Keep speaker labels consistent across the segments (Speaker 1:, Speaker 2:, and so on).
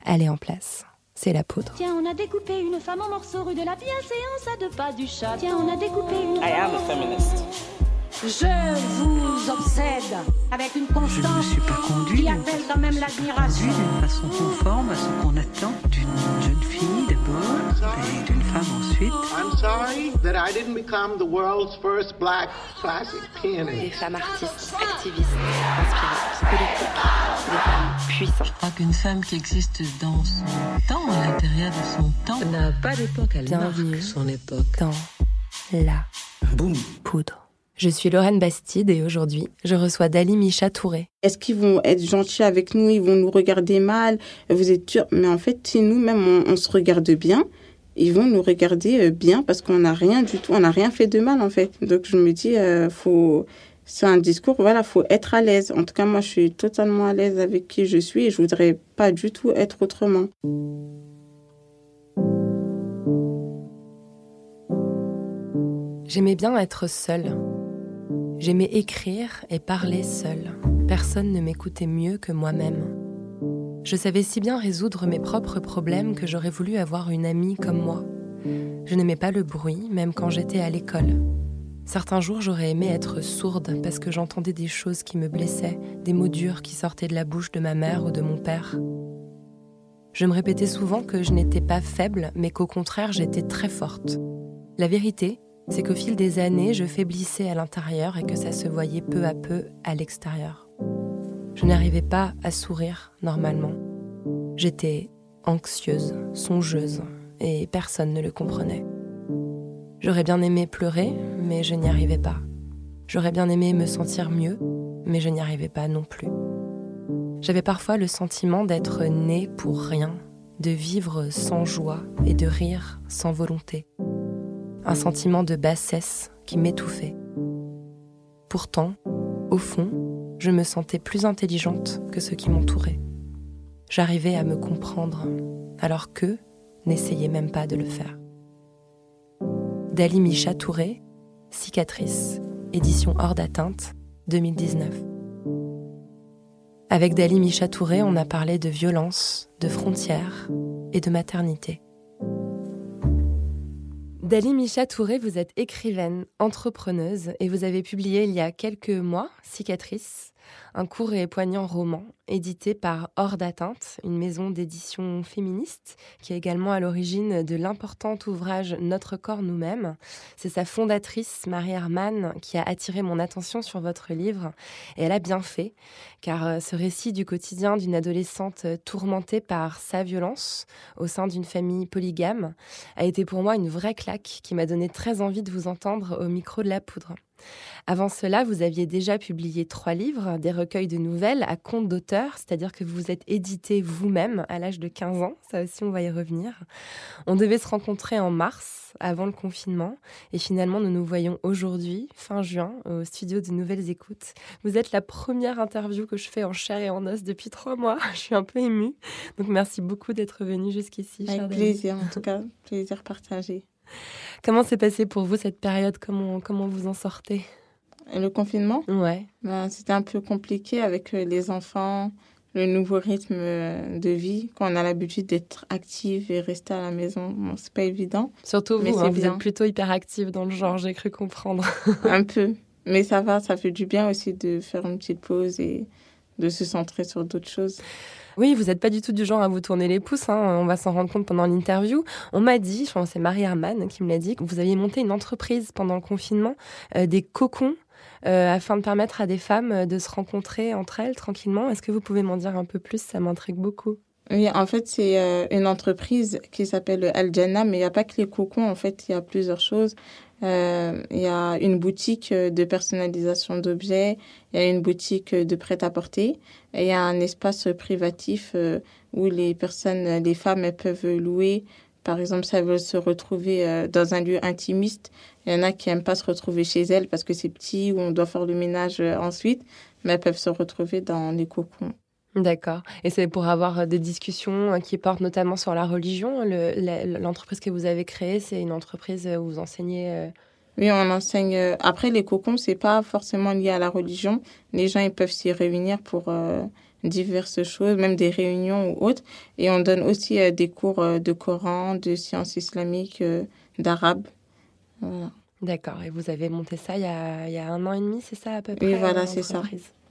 Speaker 1: elle est en place. C'est la poudre.
Speaker 2: Tiens, on a découpé une femme en morceaux rue de la bienséance à 2 pas du chat. Tiens, on a découpé une...
Speaker 3: I am a feminist.
Speaker 2: Je vous obsède avec une constance.
Speaker 4: Je ne me suis pas conduite
Speaker 2: qui appelle quand même l'admiration.
Speaker 4: d'une façon conforme à ce qu'on attend d'une jeune fille d'abord et d'une femme ensuite.
Speaker 5: I'm sorry that I didn't become the world's first black classic pianist.
Speaker 1: Des femmes artistes, activistes, inspirantes, politiques, des femmes puissantes.
Speaker 4: Je crois qu'une femme qui existe dans son temps, à l'intérieur de son temps, n'a pas d'époque, elle
Speaker 1: Bienvenue
Speaker 4: marque son époque.
Speaker 1: dans la
Speaker 4: Boum.
Speaker 1: poudre. Je suis Lorraine Bastide et aujourd'hui, je reçois Dali Micha Touré.
Speaker 6: Est-ce qu'ils vont être gentils avec nous? Ils vont nous regarder mal? Vous êtes dur? Mais en fait, si nous-mêmes, on se regarde bien, ils vont nous regarder bien parce qu'on n'a rien du tout, on n'a rien fait de mal, en fait. Donc, je me dis, c'est un discours, voilà, faut être à l'aise. En tout cas, moi, je suis totalement à l'aise avec qui je suis et je voudrais pas du tout être autrement.
Speaker 1: J'aimais bien être seule. J'aimais écrire et parler seule. Personne ne m'écoutait mieux que moi-même. Je savais si bien résoudre mes propres problèmes que j'aurais voulu avoir une amie comme moi. Je n'aimais pas le bruit, même quand j'étais à l'école. Certains jours, j'aurais aimé être sourde parce que j'entendais des choses qui me blessaient, des mots durs qui sortaient de la bouche de ma mère ou de mon père. Je me répétais souvent que je n'étais pas faible, mais qu'au contraire, j'étais très forte. La vérité, c'est qu'au fil des années, je faiblissais à l'intérieur et que ça se voyait peu à peu à l'extérieur. Je n'arrivais pas à sourire normalement. J'étais anxieuse, songeuse, et personne ne le comprenait. J'aurais bien aimé pleurer, mais je n'y arrivais pas. J'aurais bien aimé me sentir mieux, mais je n'y arrivais pas non plus. J'avais parfois le sentiment d'être née pour rien, de vivre sans joie et de rire sans volonté. Un sentiment de bassesse qui m'étouffait. Pourtant, au fond, je me sentais plus intelligente que ceux qui m'entouraient. J'arrivais à me comprendre, alors qu'eux n'essayaient même pas de le faire. Dali Micha Touré, Cicatrice, édition Hors d'atteinte, 2019. Avec Dali Micha Touré, on a parlé de violence, de frontières et de maternité. Dali Micha Touré, vous êtes écrivaine, entrepreneuse et vous avez publié il y a quelques mois Cicatrice, un court et poignant roman édité par Hors d'atteinte, une maison d'édition féministe qui est également à l'origine de l'important ouvrage Notre corps nous-mêmes. C'est sa fondatrice, Marie Hermann, qui a attiré mon attention sur votre livre et elle a bien fait, car ce récit du quotidien d'une adolescente tourmentée par sa violence au sein d'une famille polygame a été pour moi une vraie claque qui m'a donné très envie de vous entendre au micro de La Poudre. Avant cela, vous aviez déjà publié 3 livres, des recueils de nouvelles à compte d'auteur, c'est-à-dire que vous vous êtes édité vous-même à l'âge de 15 ans, ça aussi on va y revenir. On devait se rencontrer en mars, avant le confinement, et finalement nous nous voyons aujourd'hui, fin juin, au studio de Nouvelles Écoutes. Vous êtes la première interview que je fais en chair et en os depuis 3 mois, je suis un peu émue, donc merci beaucoup d'être venue jusqu'ici.
Speaker 6: Avec plaisir, en tout cas, plaisir partagé.
Speaker 1: Comment s'est passé pour vous cette période? Comment vous en sortez?
Speaker 6: Le confinement?
Speaker 1: Ouais.
Speaker 6: C'était un peu compliqué avec les enfants, le nouveau rythme de vie. Quand on a l'habitude d'être active et rester à la maison, c'est pas évident.
Speaker 1: Surtout vous, vous êtes plutôt hyperactive dans le genre, j'ai cru comprendre.
Speaker 6: Un peu. Mais ça va, ça fait du bien aussi de faire une petite pause et de se centrer sur d'autres choses.
Speaker 1: Oui, vous n'êtes pas du tout du genre à vous tourner les pouces, on va s'en rendre compte pendant l'interview. On m'a dit, je pense que c'est Marie Hermann qui me l'a dit, que vous aviez monté une entreprise pendant le confinement, des cocons, afin de permettre à des femmes de se rencontrer entre elles tranquillement. Est-ce que vous pouvez m'en dire un peu plus? Ça m'intrigue beaucoup.
Speaker 6: Oui, en fait, c'est une entreprise qui s'appelle Al Jannah, mais il n'y a pas que les cocons, en fait, il y a plusieurs choses. Il y a une boutique de personnalisation d'objets, il y a une boutique de prêt-à-porter, et il y a un espace privatif où les femmes, elles peuvent louer. Par exemple, si elles veulent se retrouver dans un lieu intimiste, il y en a qui n'aiment pas se retrouver chez elles parce que c'est petit ou on doit faire le ménage ensuite, mais elles peuvent se retrouver dans les cocons.
Speaker 1: D'accord. Et c'est pour avoir des discussions qui portent notamment sur la religion. L'entreprise que vous avez créée, c'est une entreprise où vous enseignez...
Speaker 6: Oui, on enseigne. Après, les cocons, c'est pas forcément lié à la religion. Les gens, ils peuvent s'y réunir pour diverses choses, même des réunions ou autres. Et on donne aussi des cours de Coran, de sciences islamiques, d'arabe. Voilà.
Speaker 1: D'accord. Et vous avez monté ça il y a 1 an et demi, c'est ça à peu près?
Speaker 6: Oui, voilà, c'est ça.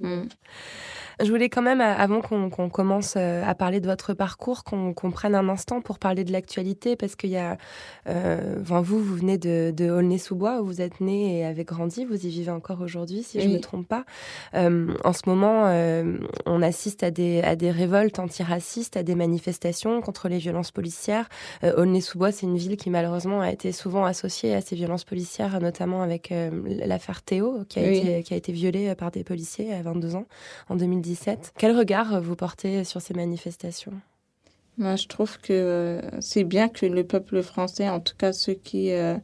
Speaker 1: Je voulais quand même, avant qu'on commence à parler de votre parcours, qu'on prenne un instant pour parler de l'actualité, parce qu'il y a... vous venez de Aulnay-sous-Bois, où vous êtes né et avez grandi, vous y vivez encore aujourd'hui, si je ne me trompe pas. En ce moment, on assiste à des révoltes antiracistes, à des manifestations contre les violences policières. Aulnay-sous-Bois, c'est une ville qui malheureusement a été souvent associée à ces violences policières, notamment avec l'affaire Théo, qui a été violée par des policiers à 22 ans en 2017. Quel regard vous portez sur ces manifestations?
Speaker 6: Moi, je trouve que c'est bien que le peuple français, en tout cas ceux qu'il y a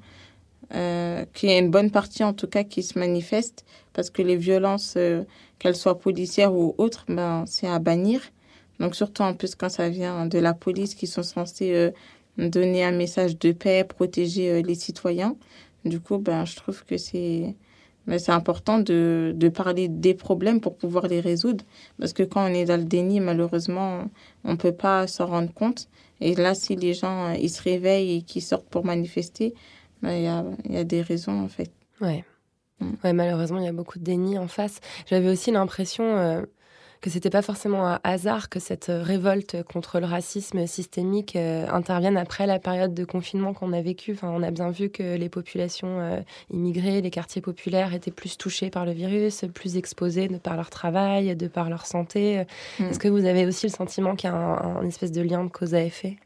Speaker 6: une bonne partie en tout cas qui se manifestent, parce que les violences, qu'elles soient policières ou autres, c'est à bannir. Donc surtout en plus quand ça vient de la police qui sont censés donner un message de paix, protéger les citoyens. Du coup, je trouve que c'est important de parler des problèmes pour pouvoir les résoudre. Parce que quand on est dans le déni, malheureusement, on ne peut pas s'en rendre compte. Et là, si les gens ils se réveillent et qu'ils sortent pour manifester, il y a des raisons, en fait.
Speaker 1: Ouais, malheureusement, il y a beaucoup de déni en face. J'avais aussi l'impression que c'était pas forcément un hasard que cette révolte contre le racisme systémique intervienne après la période de confinement qu'on a vécue. Enfin, on a bien vu que les populations immigrées, les quartiers populaires étaient plus touchés par le virus, plus exposés de par leur travail, de par leur santé. Est-ce que vous avez aussi le sentiment qu'il y a un espèce de lien de cause à effet?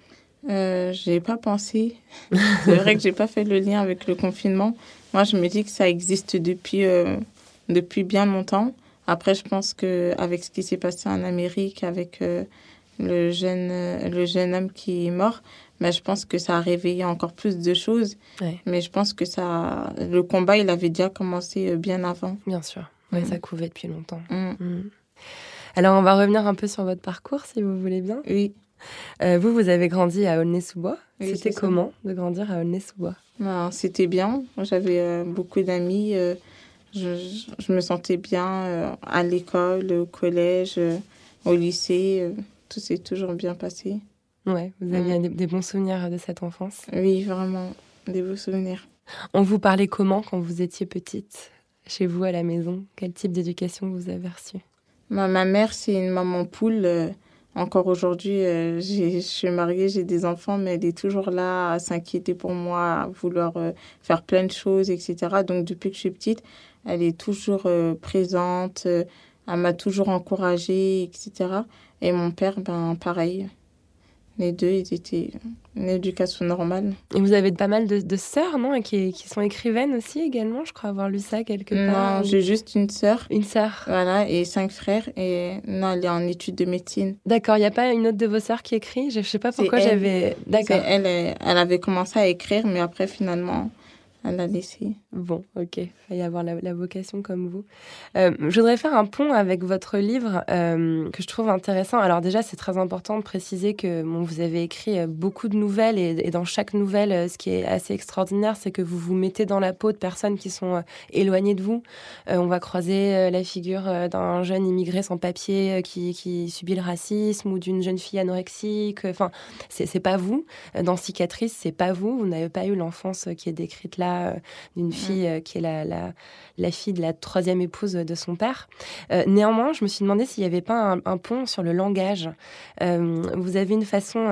Speaker 6: J'ai pas pensé. C'est vrai que j'ai pas fait le lien avec le confinement. Moi, je me dis que ça existe depuis bien longtemps. Après, je pense qu'avec ce qui s'est passé en Amérique, avec le jeune homme qui est mort, je pense que ça a réveillé encore plus de choses. Ouais. Mais je pense que le combat, il avait déjà commencé bien avant.
Speaker 1: Bien sûr. Oui, ça couvait depuis longtemps. Alors, on va revenir un peu sur votre parcours, si vous voulez bien.
Speaker 6: Oui.
Speaker 1: Vous avez grandi à Aulnay-sous-Bois. Oui, c'était comment de grandir à Aulnay-sous-Bois?
Speaker 6: C'était bien. J'avais beaucoup d'amis. Je me sentais bien à l'école, au collège, au lycée. Tout s'est toujours bien passé.
Speaker 1: Ouais, vous aviez des bons souvenirs de cette enfance?
Speaker 6: Oui, vraiment, des beaux souvenirs.
Speaker 1: On vous parlait comment quand vous étiez petite, chez vous à la maison? Quel type d'éducation vous avez reçu?
Speaker 6: Ma mère, c'est une maman poule. Encore aujourd'hui, je suis mariée, j'ai des enfants, mais elle est toujours là à s'inquiéter pour moi, à vouloir faire plein de choses, etc. Donc, depuis que je suis petite, elle est toujours présente, elle m'a toujours encouragée, etc. Et mon père, pareil. Les deux, ils étaient une éducation normale.
Speaker 1: Et vous avez pas mal de sœurs, non? Et qui sont écrivaines aussi également, je crois avoir lu ça quelque part.
Speaker 6: Non, j'ai juste une sœur.
Speaker 1: Une sœur.
Speaker 6: Voilà, et 5 frères. Et non, elle est en études de médecine.
Speaker 1: D'accord, il n'y a pas une autre de vos sœurs qui écrit? Je ne sais pas pourquoi j'avais... D'accord.
Speaker 6: Elle avait commencé à écrire, mais après, finalement... Elle a laissé.
Speaker 1: Bon, ok. Il va y avoir la vocation comme vous. Je voudrais faire un pont avec votre livre que je trouve intéressant. Alors déjà, c'est très important de préciser que vous avez écrit beaucoup de nouvelles et dans chaque nouvelle, ce qui est assez extraordinaire, c'est que vous vous mettez dans la peau de personnes qui sont éloignées de vous. On va croiser la figure d'un jeune immigré sans papier qui subit le racisme ou d'une jeune fille anorexique. Enfin, c'est pas vous. Dans Cicatrice, c'est pas vous. Vous n'avez pas eu l'enfance qui est décrite là, d'une fille qui est la fille de la 3e épouse de son père. Néanmoins, je me suis demandé s'il n'y avait pas un pont sur le langage. Vous avez une façon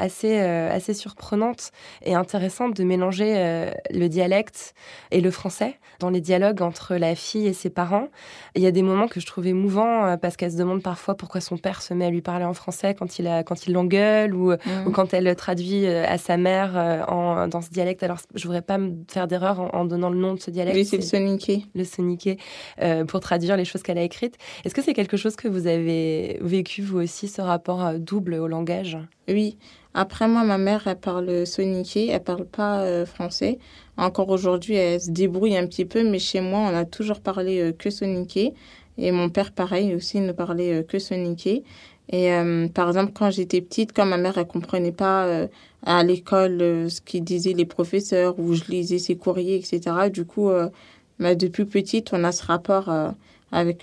Speaker 1: assez surprenante et intéressante de mélanger le dialecte et le français dans les dialogues entre la fille et ses parents. Il y a des moments que je trouve émouvants parce qu'elle se demande parfois pourquoi son père se met à lui parler en français quand il l'engueule ou quand elle traduit à sa mère dans ce dialecte. Alors, je voudrais pas me faire d'erreur en donnant le nom de ce dialecte.
Speaker 6: Oui, c'est le soniké.
Speaker 1: Le soniké, pour traduire les choses qu'elle a écrites. Est-ce que c'est quelque chose que vous avez vécu, vous aussi, ce rapport double au langage?
Speaker 6: Oui. Après, moi, ma mère, elle parle soniké, elle parle pas français. Encore aujourd'hui, elle se débrouille un petit peu, mais chez moi, on a toujours parlé que soniké. Et mon père, pareil, aussi, ne parlait que soniké. Et par exemple, quand j'étais petite, quand ma mère, elle comprenait pas à l'école ce qu'ils disaient les professeurs, ou je lisais ses courriers, etc. Du coup, depuis petite, on a ce rapport avec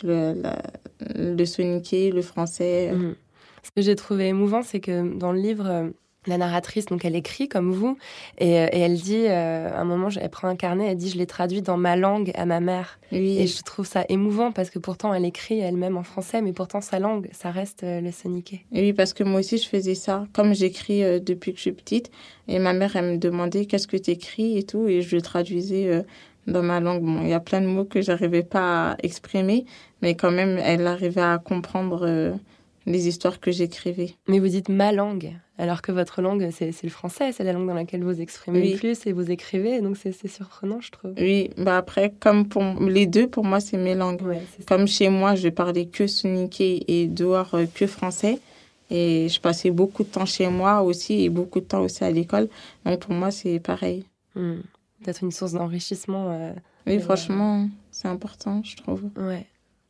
Speaker 6: le soniqué, le français.
Speaker 1: Ce que j'ai trouvé émouvant, c'est que dans le livre, la narratrice, donc elle écrit comme vous, et elle dit, à un moment, elle prend un carnet, elle dit « je l'ai traduit dans ma langue à ma mère ».
Speaker 6: Oui.
Speaker 1: Et je trouve ça émouvant parce que pourtant, elle écrit elle-même en français, mais pourtant, sa langue, ça reste le soniqué.
Speaker 6: Oui, parce que moi aussi, je faisais ça. Comme j'écris depuis que je suis petite, et ma mère, elle me demandait « qu'est-ce que tu écris ?» et tout, et je le traduisais dans ma langue. Bon, il y a plein de mots que j'arrivais pas à exprimer, mais quand même, elle arrivait à comprendre les histoires que j'écrivais.
Speaker 1: Mais vous dites « ma langue », alors que votre langue, c'est le français, c'est la langue dans laquelle vous exprimez le plus et vous écrivez, donc c'est surprenant, je trouve.
Speaker 6: Oui, après, comme pour les deux, pour moi, c'est mes langues.
Speaker 1: Ouais,
Speaker 6: comme chez moi, je parlais que soniqué et dehors que français. Et je passais beaucoup de temps chez moi aussi et beaucoup de temps aussi à l'école. Donc pour moi, c'est pareil.
Speaker 1: Peut-être une source d'enrichissement.
Speaker 6: Oui, franchement, c'est important, je trouve.
Speaker 1: Ouais.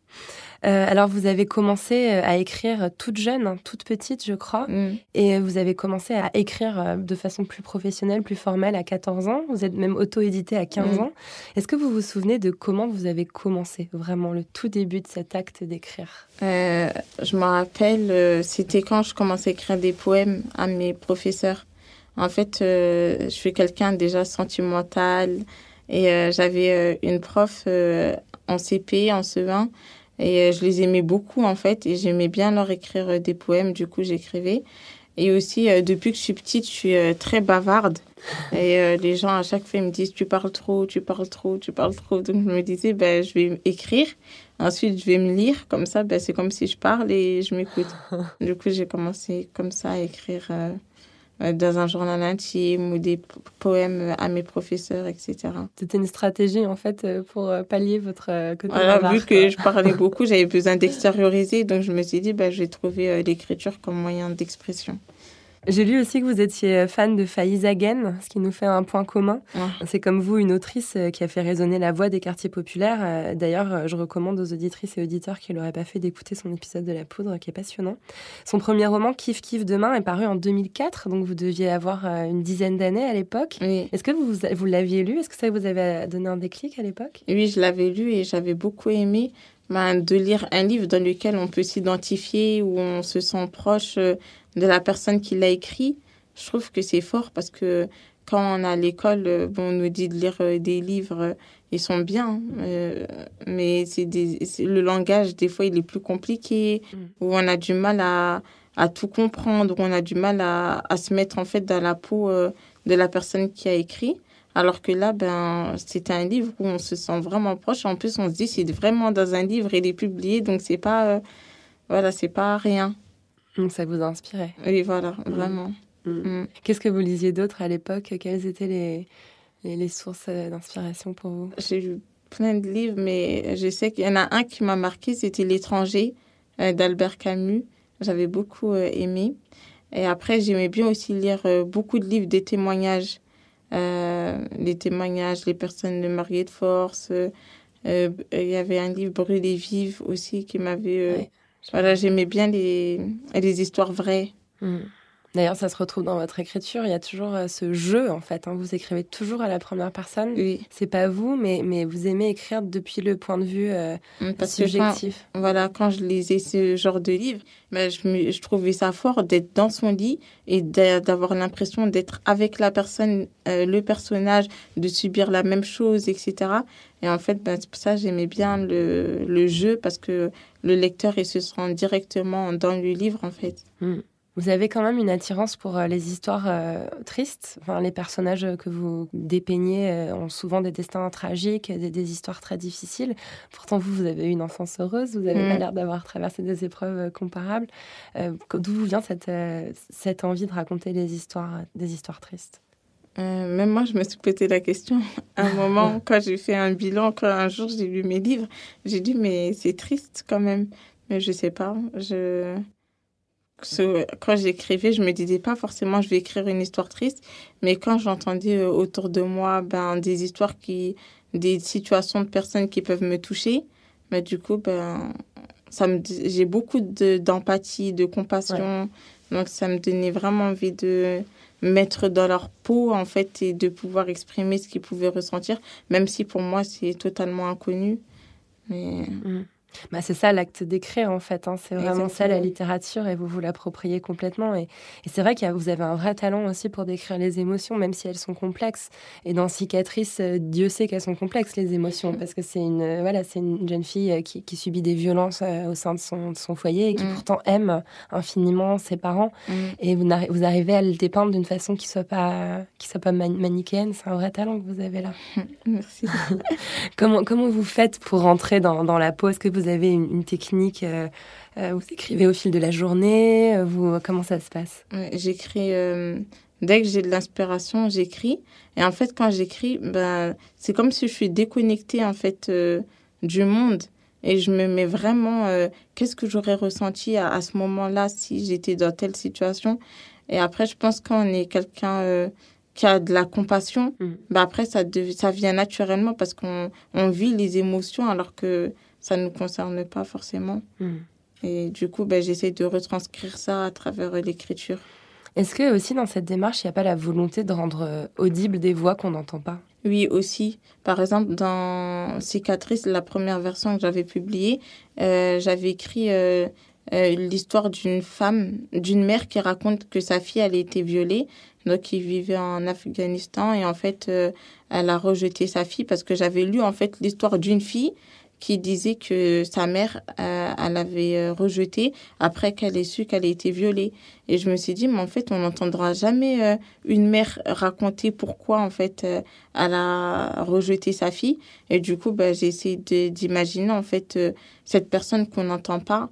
Speaker 1: Alors, vous avez commencé à écrire toute jeune, toute petite, je crois. Et vous avez commencé à écrire de façon plus professionnelle, plus formelle à 14 ans. Vous êtes même auto-édité à 15 ans. Est-ce que vous vous souvenez de comment vous avez commencé, vraiment, le tout début de cet acte d'écrire ?
Speaker 6: Je me rappelle, c'était quand je commençais à écrire des poèmes à mes professeurs. En fait, je suis quelqu'un déjà sentimental. Et j'avais une prof en CP, en CE1. Et je les aimais beaucoup, en fait, et j'aimais bien leur écrire des poèmes, du coup, j'écrivais. Et aussi, depuis que je suis petite, je suis très bavarde. Et les gens, à chaque fois, ils me disent « tu parles trop, tu parles trop, tu parles trop ». Donc, je me disais, je vais écrire. Ensuite, je vais me lire. Comme ça, c'est comme si je parle et je m'écoute. Du coup, j'ai commencé comme ça à écrire dans un journal intime ou des poèmes à mes professeurs, etc.
Speaker 1: C'était une stratégie, en fait, pour pallier votre côté
Speaker 6: bavard. Vu que je parlais beaucoup, j'avais besoin d'extérioriser. Donc, je me suis dit, je vais trouver l'écriture comme moyen d'expression.
Speaker 1: J'ai lu aussi que vous étiez fan de Faiza Guène, ce qui nous fait un point commun. C'est comme vous, une autrice qui a fait résonner la voix des quartiers populaires. D'ailleurs, je recommande aux auditrices et auditeurs qui ne l'auraient pas fait d'écouter son épisode de La Poudre, qui est passionnant. Son premier roman, Kiff Kiff Demain, est paru en 2004, donc vous deviez avoir une dizaine d'années à l'époque.
Speaker 6: Oui.
Speaker 1: Est-ce que vous l'aviez lu ? Est-ce que ça vous avait donné un déclic à l'époque ?
Speaker 6: Oui, je l'avais lu et j'avais beaucoup aimé de lire un livre dans lequel on peut s'identifier, où on se sent proche de la personne qui l'a écrit. Je trouve que c'est fort parce que quand on est à l'école, on nous dit de lire des livres, ils sont bien, mais le langage, des fois, il est plus compliqué, où on a du mal à tout comprendre, où on a du mal à se mettre en fait dans la peau de la personne qui a écrit. Alors que là, c'était un livre où on se sent vraiment proche. En plus, on se dit, c'est vraiment dans un livre, il est publié, donc c'est pas rien.
Speaker 1: Donc ça vous a inspiré.
Speaker 6: Oui, voilà, vraiment.
Speaker 1: Qu'est-ce que vous lisiez d'autre à l'époque ? Quelles étaient les sources d'inspiration pour vous ?
Speaker 6: J'ai lu plein de livres, mais je sais qu'il y en a un qui m'a marqué, c'était L'étranger d'Albert Camus. J'avais beaucoup aimé. Et après, j'aimais bien aussi lire beaucoup de livres, des témoignages. Les témoignages, les personnes de mariées de force. Il y avait un livre, Brûlées vives, aussi, qui m'avait... j'aimais bien les histoires vraies.
Speaker 1: D'ailleurs, ça se retrouve dans votre écriture. Il y a toujours ce jeu, en fait. Vous écrivez toujours à la première personne.
Speaker 6: Oui.
Speaker 1: C'est pas vous, mais vous aimez écrire depuis le point de vue subjectif.
Speaker 6: Quand je lisais ce genre de livre, je trouvais ça fort d'être dans son lit et d'avoir l'impression d'être avec la personne, le personnage, de subir la même chose, etc. Et en fait, c'est pour ça que j'aimais bien le jeu, parce que le lecteur, il se sent directement dans le livre, en fait.
Speaker 1: Vous avez quand même une attirance pour les histoires tristes. Les personnages que vous dépeignez ont souvent des destins tragiques, des histoires très difficiles. Pourtant, vous avez eu une enfance heureuse. Vous avez pas l'air d'avoir traversé des épreuves comparables. D'où vous vient cette envie de raconter des histoires tristes ?
Speaker 6: Même moi, je me suis posé la question. À un moment, quand j'ai fait un bilan, quand un jour j'ai lu mes livres, j'ai dit, mais c'est triste quand même. Mais je sais pas. Quand j'écrivais, je me disais pas forcément je vais écrire une histoire triste, mais quand j'entendais autour de moi des histoires des situations de personnes qui peuvent me toucher, du coup j'ai beaucoup d'empathie, de compassion, donc ça me donnait vraiment envie de mettre dans leur peau, en fait, et de pouvoir exprimer ce qu'ils pouvaient ressentir, même si pour moi c'est totalement inconnu. Mais
Speaker 1: C'est ça l'acte d'écrire en fait, hein. C'est vraiment
Speaker 6: Exactement.
Speaker 1: ça la littérature et vous vous l'appropriez complètement. Et c'est vrai que vous avez un vrai talent aussi pour décrire les émotions, même si elles sont complexes. Et dans Cicatrice, Dieu sait qu'elles sont complexes les émotions, parce que c'est une jeune fille qui subit des violences au sein de son foyer et qui pourtant aime infiniment ses parents. Et vous arrivez à le dépeindre d'une façon qui soit pas manichéenne. C'est un vrai talent que vous avez là.
Speaker 6: Merci.
Speaker 1: Comment vous faites pour rentrer dans la peau? Est-ce que vous avez une technique, vous écrivez au fil de la journée, comment ça se passe?
Speaker 6: Ouais, j'écris, dès que j'ai de l'inspiration, j'écris. Et en fait, quand j'écris, c'est comme si je suis déconnectée en fait, du monde. Et je me mets vraiment, qu'est-ce que j'aurais ressenti à ce moment-là si j'étais dans telle situation. Et après, je pense quand on est quelqu'un qui a de la compassion, après, ça vient naturellement parce qu'on vit les émotions alors que ça ne nous concerne pas forcément. Et du coup, j'essaie de retranscrire ça à travers l'écriture.
Speaker 1: Est-ce que aussi dans cette démarche, il n'y a pas la volonté de rendre audibles des voix qu'on n'entend pas?
Speaker 6: Oui, aussi. Par exemple, dans Cicatrice, la première version que j'avais publiée, j'avais écrit l'histoire d'une mère qui raconte que sa fille, elle a été violée, donc qui vivait en Afghanistan. Et en fait, elle a rejeté sa fille parce que j'avais lu en fait l'histoire d'une fille qui disait que sa mère, elle avait rejeté après qu'elle ait su qu'elle a été violée. Et je me suis dit, mais en fait, on n'entendra jamais une mère raconter pourquoi, en fait, elle a rejeté sa fille. Et du coup, j'ai essayé d'imaginer, en fait, cette personne qu'on n'entend pas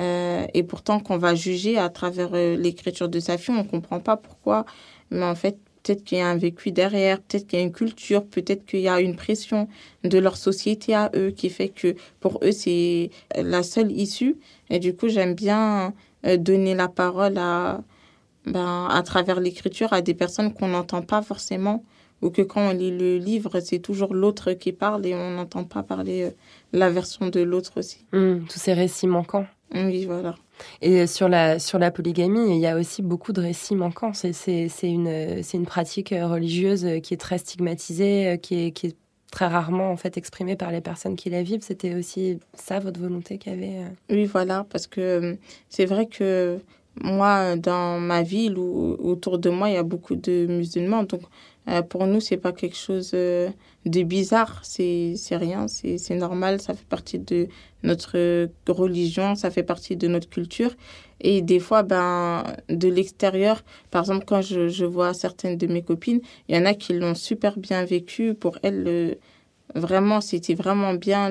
Speaker 6: et pourtant qu'on va juger à travers l'écriture de sa fille. On ne comprend pas pourquoi, mais en fait, peut-être qu'il y a un vécu derrière, peut-être qu'il y a une culture, peut-être qu'il y a une pression de leur société à eux qui fait que pour eux, c'est la seule issue. Et du coup, j'aime bien donner la parole à travers l'écriture à des personnes qu'on n'entend pas forcément ou que quand on lit le livre, c'est toujours l'autre qui parle et on n'entend pas parler la version de l'autre aussi.
Speaker 1: Tous ces récits manquants.
Speaker 6: Oui, voilà.
Speaker 1: Et sur la polygamie, il y a aussi beaucoup de récits manquants. C'est une pratique religieuse qui est très stigmatisée, qui est très rarement en fait exprimée par les personnes qui la vivent. C'était aussi ça votre volonté qu'il y avait?
Speaker 6: Oui, voilà, parce que c'est vrai que moi, dans ma ville ou autour de moi, il y a beaucoup de musulmans. Donc, pour nous, c'est pas quelque chose de bizarre. C'est rien, c'est normal. Ça fait partie de notre religion, ça fait partie de notre culture. Et des fois, de l'extérieur, par exemple, quand je vois certaines de mes copines, il y en a qui l'ont super bien vécu. Pour elles, vraiment, c'était vraiment bien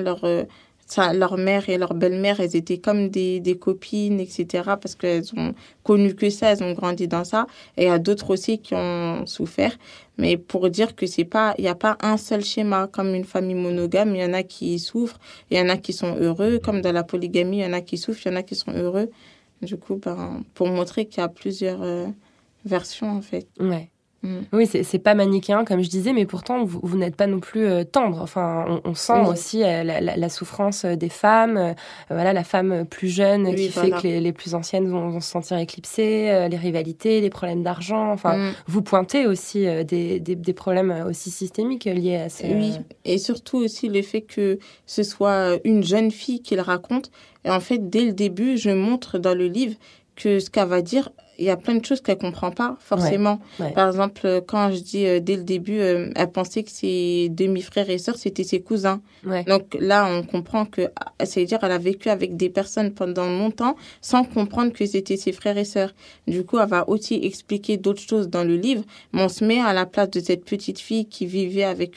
Speaker 6: leur mère et leur belle-mère, elles étaient comme des copines, etc. Parce qu'elles ont connu que ça, elles ont grandi dans ça. Et il y a d'autres aussi qui ont souffert. Mais pour dire que il n'y a pas un seul schéma. Comme une famille monogame, il y en a qui souffrent, il y en a qui sont heureux. Comme dans la polygamie, il y en a qui souffrent, il y en a qui sont heureux. Du coup, pour montrer qu'il y a plusieurs versions, en fait.
Speaker 1: Ouais. Oui, c'est pas manichéen, comme je disais, mais pourtant, vous n'êtes pas non plus tendre. Enfin, on sent aussi la souffrance des femmes, la femme plus jeune qui fait que les plus anciennes vont se sentir éclipsées, les rivalités, les problèmes d'argent. Enfin, vous pointez aussi des problèmes aussi systémiques liés à ça.
Speaker 6: Oui, et surtout aussi le fait que ce soit une jeune fille qui le raconte. Et en fait, dès le début, je montre dans le livre que ce qu'elle va dire, il y a plein de choses qu'elle comprend pas forcément.
Speaker 1: Ouais.
Speaker 6: Par exemple, quand je dis dès le début, elle pensait que ses demi-frères et sœurs, c'était ses cousins.
Speaker 1: Ouais.
Speaker 6: Donc là, on comprend que, c'est-à-dire elle a vécu avec des personnes pendant longtemps sans comprendre que c'était ses frères et sœurs. Du coup, elle va aussi expliquer d'autres choses dans le livre, mais on se met à la place de cette petite fille qui vivait avec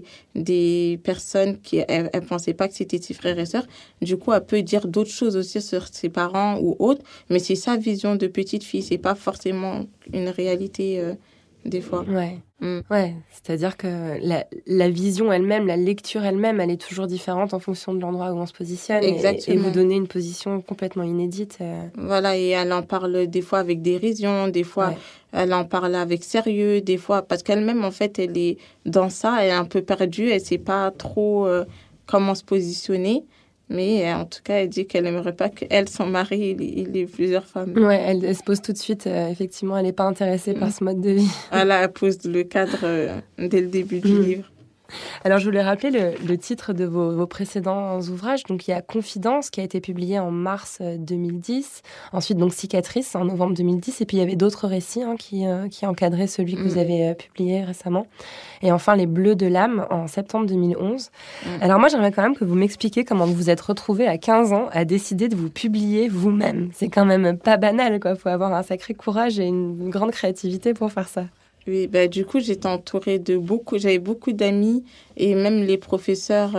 Speaker 6: des personnes qui elle pensait pas que c'était ses frères et sœurs. Du coup, elle peut dire d'autres choses aussi sur ses parents ou autres, mais c'est sa vision de petite fille. C'est pas forcément une réalité des fois.
Speaker 1: Ouais, c'est-à-dire que la vision elle-même, la lecture elle-même, elle est toujours différente en fonction de l'endroit où on se positionne.
Speaker 6: Exactement.
Speaker 1: Et vous donner une position complètement inédite.
Speaker 6: Voilà, et elle en parle des fois avec dérision, des fois elle en parle avec sérieux, des fois parce qu'elle-même en fait elle est dans ça, elle est un peu perdue, elle sait pas trop comment se positionner. Mais en tout cas, elle dit qu'elle n'aimerait pas qu'elle, son mari, il ait plusieurs femmes.
Speaker 1: Ouais, elle se pose tout de suite. Effectivement, elle n'est pas intéressée par ce mode de vie.
Speaker 6: Voilà, elle pose le cadre dès le début du livre.
Speaker 1: Alors, je voulais rappeler le titre de vos précédents ouvrages. Donc, il y a Confidence, qui a été publié en mars 2010. Ensuite, donc, Cicatrice, en novembre 2010. Et puis, il y avait d'autres récits qui encadraient celui que vous avez publié récemment. Et enfin, Les Bleus de l'âme, en septembre 2011. Alors, moi, j'aimerais quand même que vous m'expliquiez comment vous vous êtes retrouvée à 15 ans à décider de vous publier vous-même. C'est quand même pas banal, quoi. Il faut avoir un sacré courage et une grande créativité pour faire ça.
Speaker 6: Oui, du coup, j'étais entourée j'avais beaucoup d'amis et même les professeurs,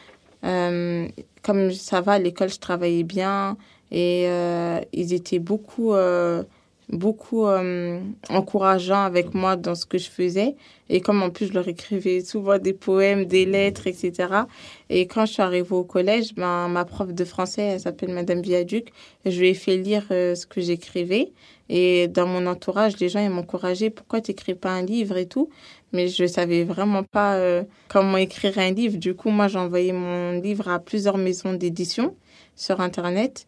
Speaker 6: comme ça va, à l'école, je travaillais bien et ils étaient beaucoup encourageants avec moi dans ce que je faisais. Et comme en plus, je leur écrivais souvent des poèmes, des lettres, etc. Et quand je suis arrivée au collège, ma prof de français, elle s'appelle Madame Viaduc, je lui ai fait lire ce que j'écrivais. Et dans mon entourage, les gens ils m'encourageaient, pourquoi tu n'écris pas un livre et tout. Mais je ne savais vraiment pas comment écrire un livre. Du coup, moi, j'ai envoyé mon livre à plusieurs maisons d'édition sur Internet.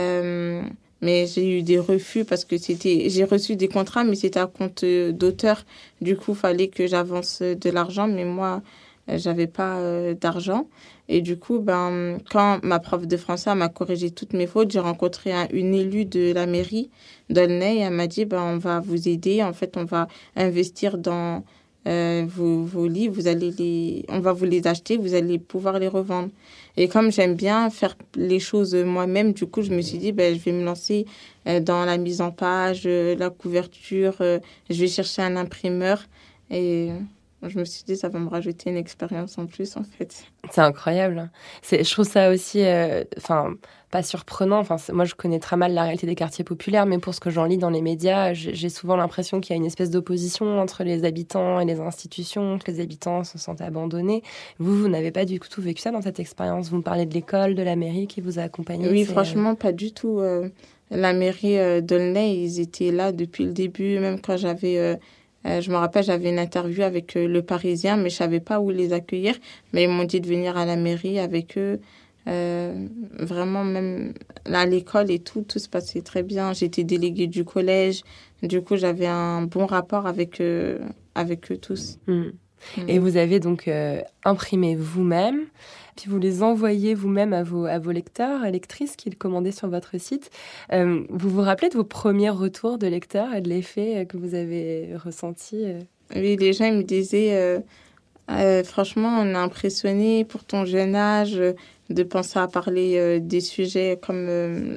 Speaker 6: Mais j'ai eu des refus parce que j'ai reçu des contrats, mais c'était à compte d'auteur. Du coup, il fallait que j'avance de l'argent, mais moi, j'avais pas d'argent. Et du coup, quand ma prof de français m'a corrigé toutes mes fautes, j'ai rencontré une élue de la mairie d'Aulnay et elle m'a dit, on va vous aider. En fait, on va investir dans vos livres, on va vous les acheter, vous allez pouvoir les revendre. Et comme j'aime bien faire les choses moi-même, du coup, je me suis dit, je vais me lancer dans la mise en page, la couverture, je vais chercher un imprimeur. Et je me suis dit, ça va me rajouter une expérience en plus, en fait.
Speaker 1: C'est incroyable. Je trouve ça aussi, pas surprenant. Moi, je connais très mal la réalité des quartiers populaires, mais pour ce que j'en lis dans les médias, j'ai souvent l'impression qu'il y a une espèce d'opposition entre les habitants et les institutions, que les habitants se sentent abandonnés. Vous n'avez pas du tout vécu ça dans cette expérience. Vous me parlez de l'école, de la mairie qui vous a accompagné.
Speaker 6: Oui, franchement, pas du tout. La mairie d'Aulnay, ils étaient là depuis le début, même quand j'avais... je me rappelle, j'avais une interview avec Le Parisien, mais je savais pas où les accueillir. Mais ils m'ont dit de venir à la mairie avec eux. Vraiment, même à l'école et tout se passait très bien. J'étais déléguée du collège. Du coup, j'avais un bon rapport avec eux tous.
Speaker 1: Et vous avez donc imprimé vous-même, puis vous les envoyez vous-même à vos lecteurs et lectrices qui le commandaient sur votre site. Vous vous rappelez de vos premiers retours de lecteurs et de l'effet que vous avez ressenti
Speaker 6: Oui, les gens ils me disaient franchement, on est impressionné pour ton jeune âge de penser à parler des sujets comme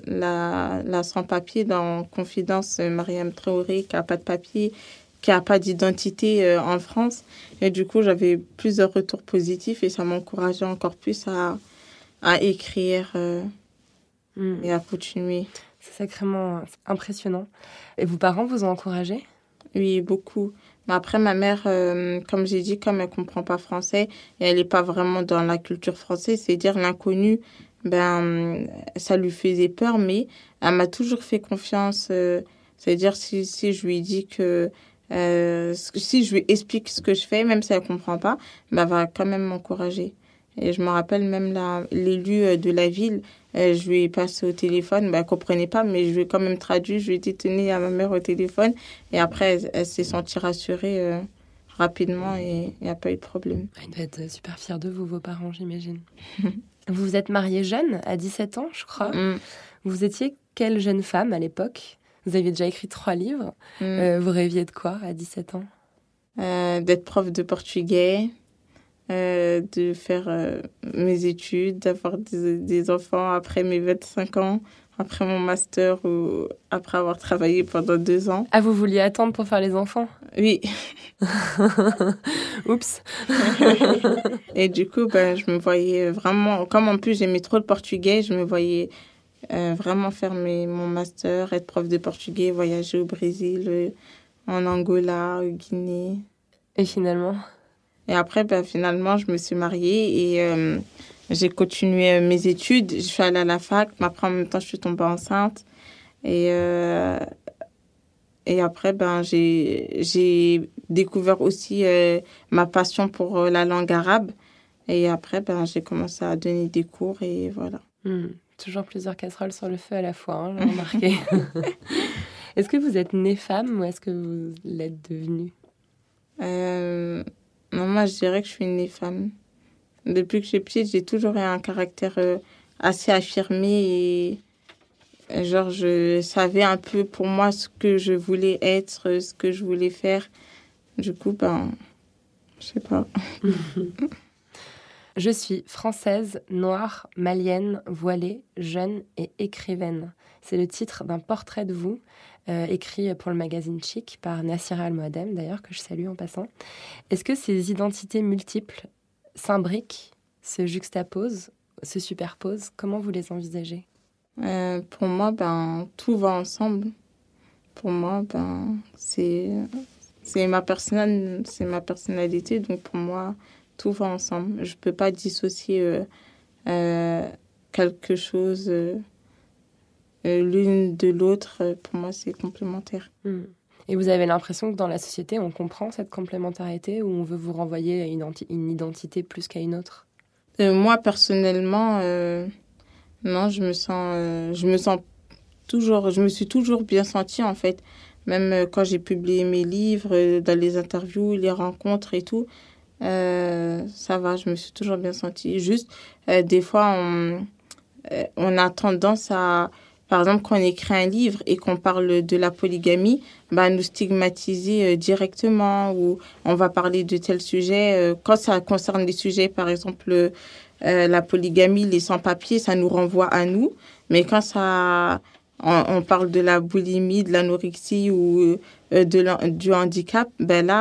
Speaker 6: la sans-papier dans Confidence, Mariam Traoré qui n'a pas de papier, qui n'a pas d'identité en France. Et du coup, j'avais plusieurs retours positifs et ça m'encourageait encore plus à écrire et à continuer.
Speaker 1: C'est sacrément impressionnant. Et vos parents vous ont encouragé ?
Speaker 6: Oui, beaucoup. Mais après, ma mère, comme j'ai dit, comme elle ne comprend pas français et elle n'est pas vraiment dans la culture française, c'est-à-dire l'inconnu, ça lui faisait peur, mais elle m'a toujours fait confiance. C'est-à-dire si je lui dis que... si je lui explique ce que je fais, même si elle ne comprend pas, elle va quand même m'encourager. Et je me rappelle même l'élu de la ville, je lui ai passé au téléphone, elle ne comprenait pas, mais je lui ai quand même traduit, je lui ai dit tenez à ma mère au téléphone. Et après, elle s'est sentie rassurée rapidement et il n'y a pas eu de problème.
Speaker 1: Elle doit être super fière de vous, vos parents, j'imagine. Vous vous êtes mariée jeune, à 17 ans, je crois. Vous étiez quelle jeune femme à l'époque ? Vous aviez déjà écrit 3 livres. Vous rêviez de quoi à 17 ans ?
Speaker 6: D'être prof de portugais, de faire mes études, d'avoir des enfants après mes 25 ans, après mon master ou après avoir travaillé pendant 2 ans.
Speaker 1: Ah, vous vouliez attendre pour faire les enfants ?
Speaker 6: Oui.
Speaker 1: Oups.
Speaker 6: Et du coup, je me voyais vraiment... Comme en plus, j'aimais trop le portugais, je me voyais... vraiment faire mon master, être prof de portugais, voyager au Brésil, en Angola, au Guinée.
Speaker 1: Et finalement ?
Speaker 6: Et après, finalement, je me suis mariée et j'ai continué mes études. Je suis allée à la fac, mais après, en même temps, je suis tombée enceinte. Et après, j'ai découvert aussi ma passion pour la langue arabe. Et après, j'ai commencé à donner des cours et voilà.
Speaker 1: Toujours plusieurs casseroles sur le feu à la fois, j'ai remarqué. Est-ce que vous êtes née femme ou est-ce que vous l'êtes devenue ?
Speaker 6: Non, moi, je dirais que je suis née femme. Depuis que je suis petite, j'ai toujours eu un caractère assez affirmé et genre, je savais un peu pour moi ce que je voulais être, ce que je voulais faire. Du coup, je sais pas.
Speaker 1: Je suis française, noire, malienne, voilée, jeune et écrivaine. C'est le titre d'un portrait de vous, écrit pour le magazine Chic par Nassira Al-Moadem, d'ailleurs, que je salue en passant. Est-ce que ces identités multiples s'imbriquent, se juxtaposent, se superposent? Comment vous les envisagez?
Speaker 6: Pour moi, tout va ensemble. Pour moi, c'est ma personne, c'est ma personnalité. Donc, pour moi, tout va ensemble. Je ne peux pas dissocier quelque chose l'une de l'autre. Pour moi, c'est complémentaire.
Speaker 1: Et vous avez l'impression que dans la société, on comprend cette complémentarité ou on veut vous renvoyer à une identité plus qu'à une autre?
Speaker 6: Moi, personnellement, non, je me sens toujours, je me suis toujours bien sentie, en fait. Même quand j'ai publié mes livres, dans les interviews, les rencontres et tout, ça va, je me suis toujours bien sentie. Juste, des fois, on a tendance à, par exemple, quand on écrit un livre et qu'on parle de la polygamie, nous stigmatiser directement ou on va parler de tel sujet. Quand ça concerne les sujets, par exemple, la polygamie, les sans-papiers, ça nous renvoie à nous. Mais quand on parle de la boulimie, de l'anorexie ou du handicap,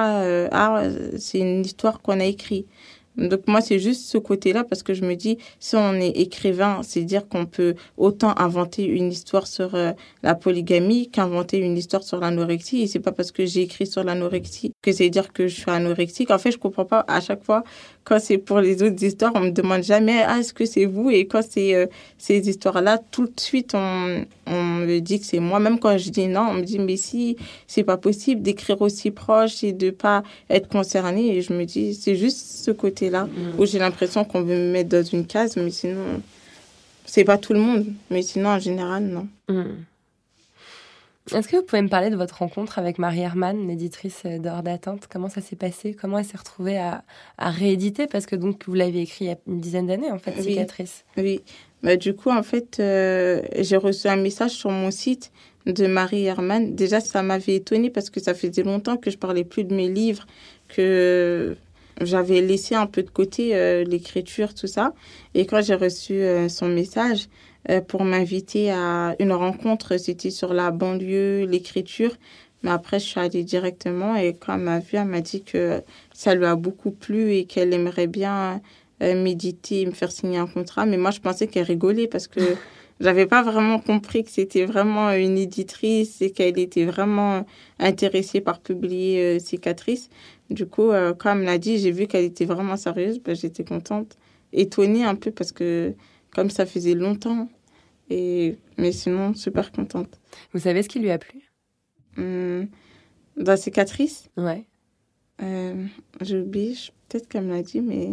Speaker 6: c'est une histoire qu'on a écrite. Donc moi, c'est juste ce côté-là parce que je me dis, si on est écrivain, c'est dire qu'on peut autant inventer une histoire sur la polygamie qu'inventer une histoire sur l'anorexie. Et c'est pas parce que j'ai écrit sur l'anorexie que c'est dire que je suis anorexique. En fait, je comprends pas à chaque fois quand c'est pour les autres histoires, on me demande jamais est-ce que c'est vous, et quand c'est ces histoires-là, tout de suite on me dit que c'est moi. Même quand je dis non, on me dit mais si, c'est pas possible d'écrire aussi proche et de pas être concerné. Et je me dis c'est juste ce côté-là où j'ai l'impression qu'on veut me mettre dans une case, mais sinon c'est pas tout le monde, mais sinon en général non.
Speaker 1: Est-ce que vous pouvez me parler de votre rencontre avec Marie Hermann, l'éditrice d'Hors d'Atteinte? Comment ça s'est passé? Comment elle s'est retrouvée à rééditer? Parce que donc vous l'avez écrit il y a une dizaine d'années, en fait,
Speaker 6: oui.
Speaker 1: Cicatrice.
Speaker 6: Oui. Du coup, en fait, j'ai reçu un message sur mon site de Marie Hermann. Déjà, ça m'avait étonnée parce que ça faisait longtemps que je parlais plus de mes livres, que j'avais laissé un peu de côté l'écriture, tout ça. Et quand j'ai reçu son message pour m'inviter à une rencontre, c'était sur la banlieue, l'écriture. Mais après, je suis allée directement et quand elle m'a vue, elle m'a dit que ça lui a beaucoup plu et qu'elle aimerait bien méditer et me faire signer un contrat. Mais moi, je pensais qu'elle rigolait parce que j'avais pas vraiment compris que c'était vraiment une éditrice et qu'elle était vraiment intéressée par publier Cicatrice. Du coup, quand elle me l'a dit, j'ai vu qu'elle était vraiment sérieuse. J'étais contente, étonnée un peu parce que comme ça faisait longtemps. Mais sinon, super contente.
Speaker 1: Vous savez ce qui lui a plu?
Speaker 6: Dans Cicatrice?
Speaker 1: Ouais.
Speaker 6: J'ai oublié, peut-être qu'elle me l'a dit, mais...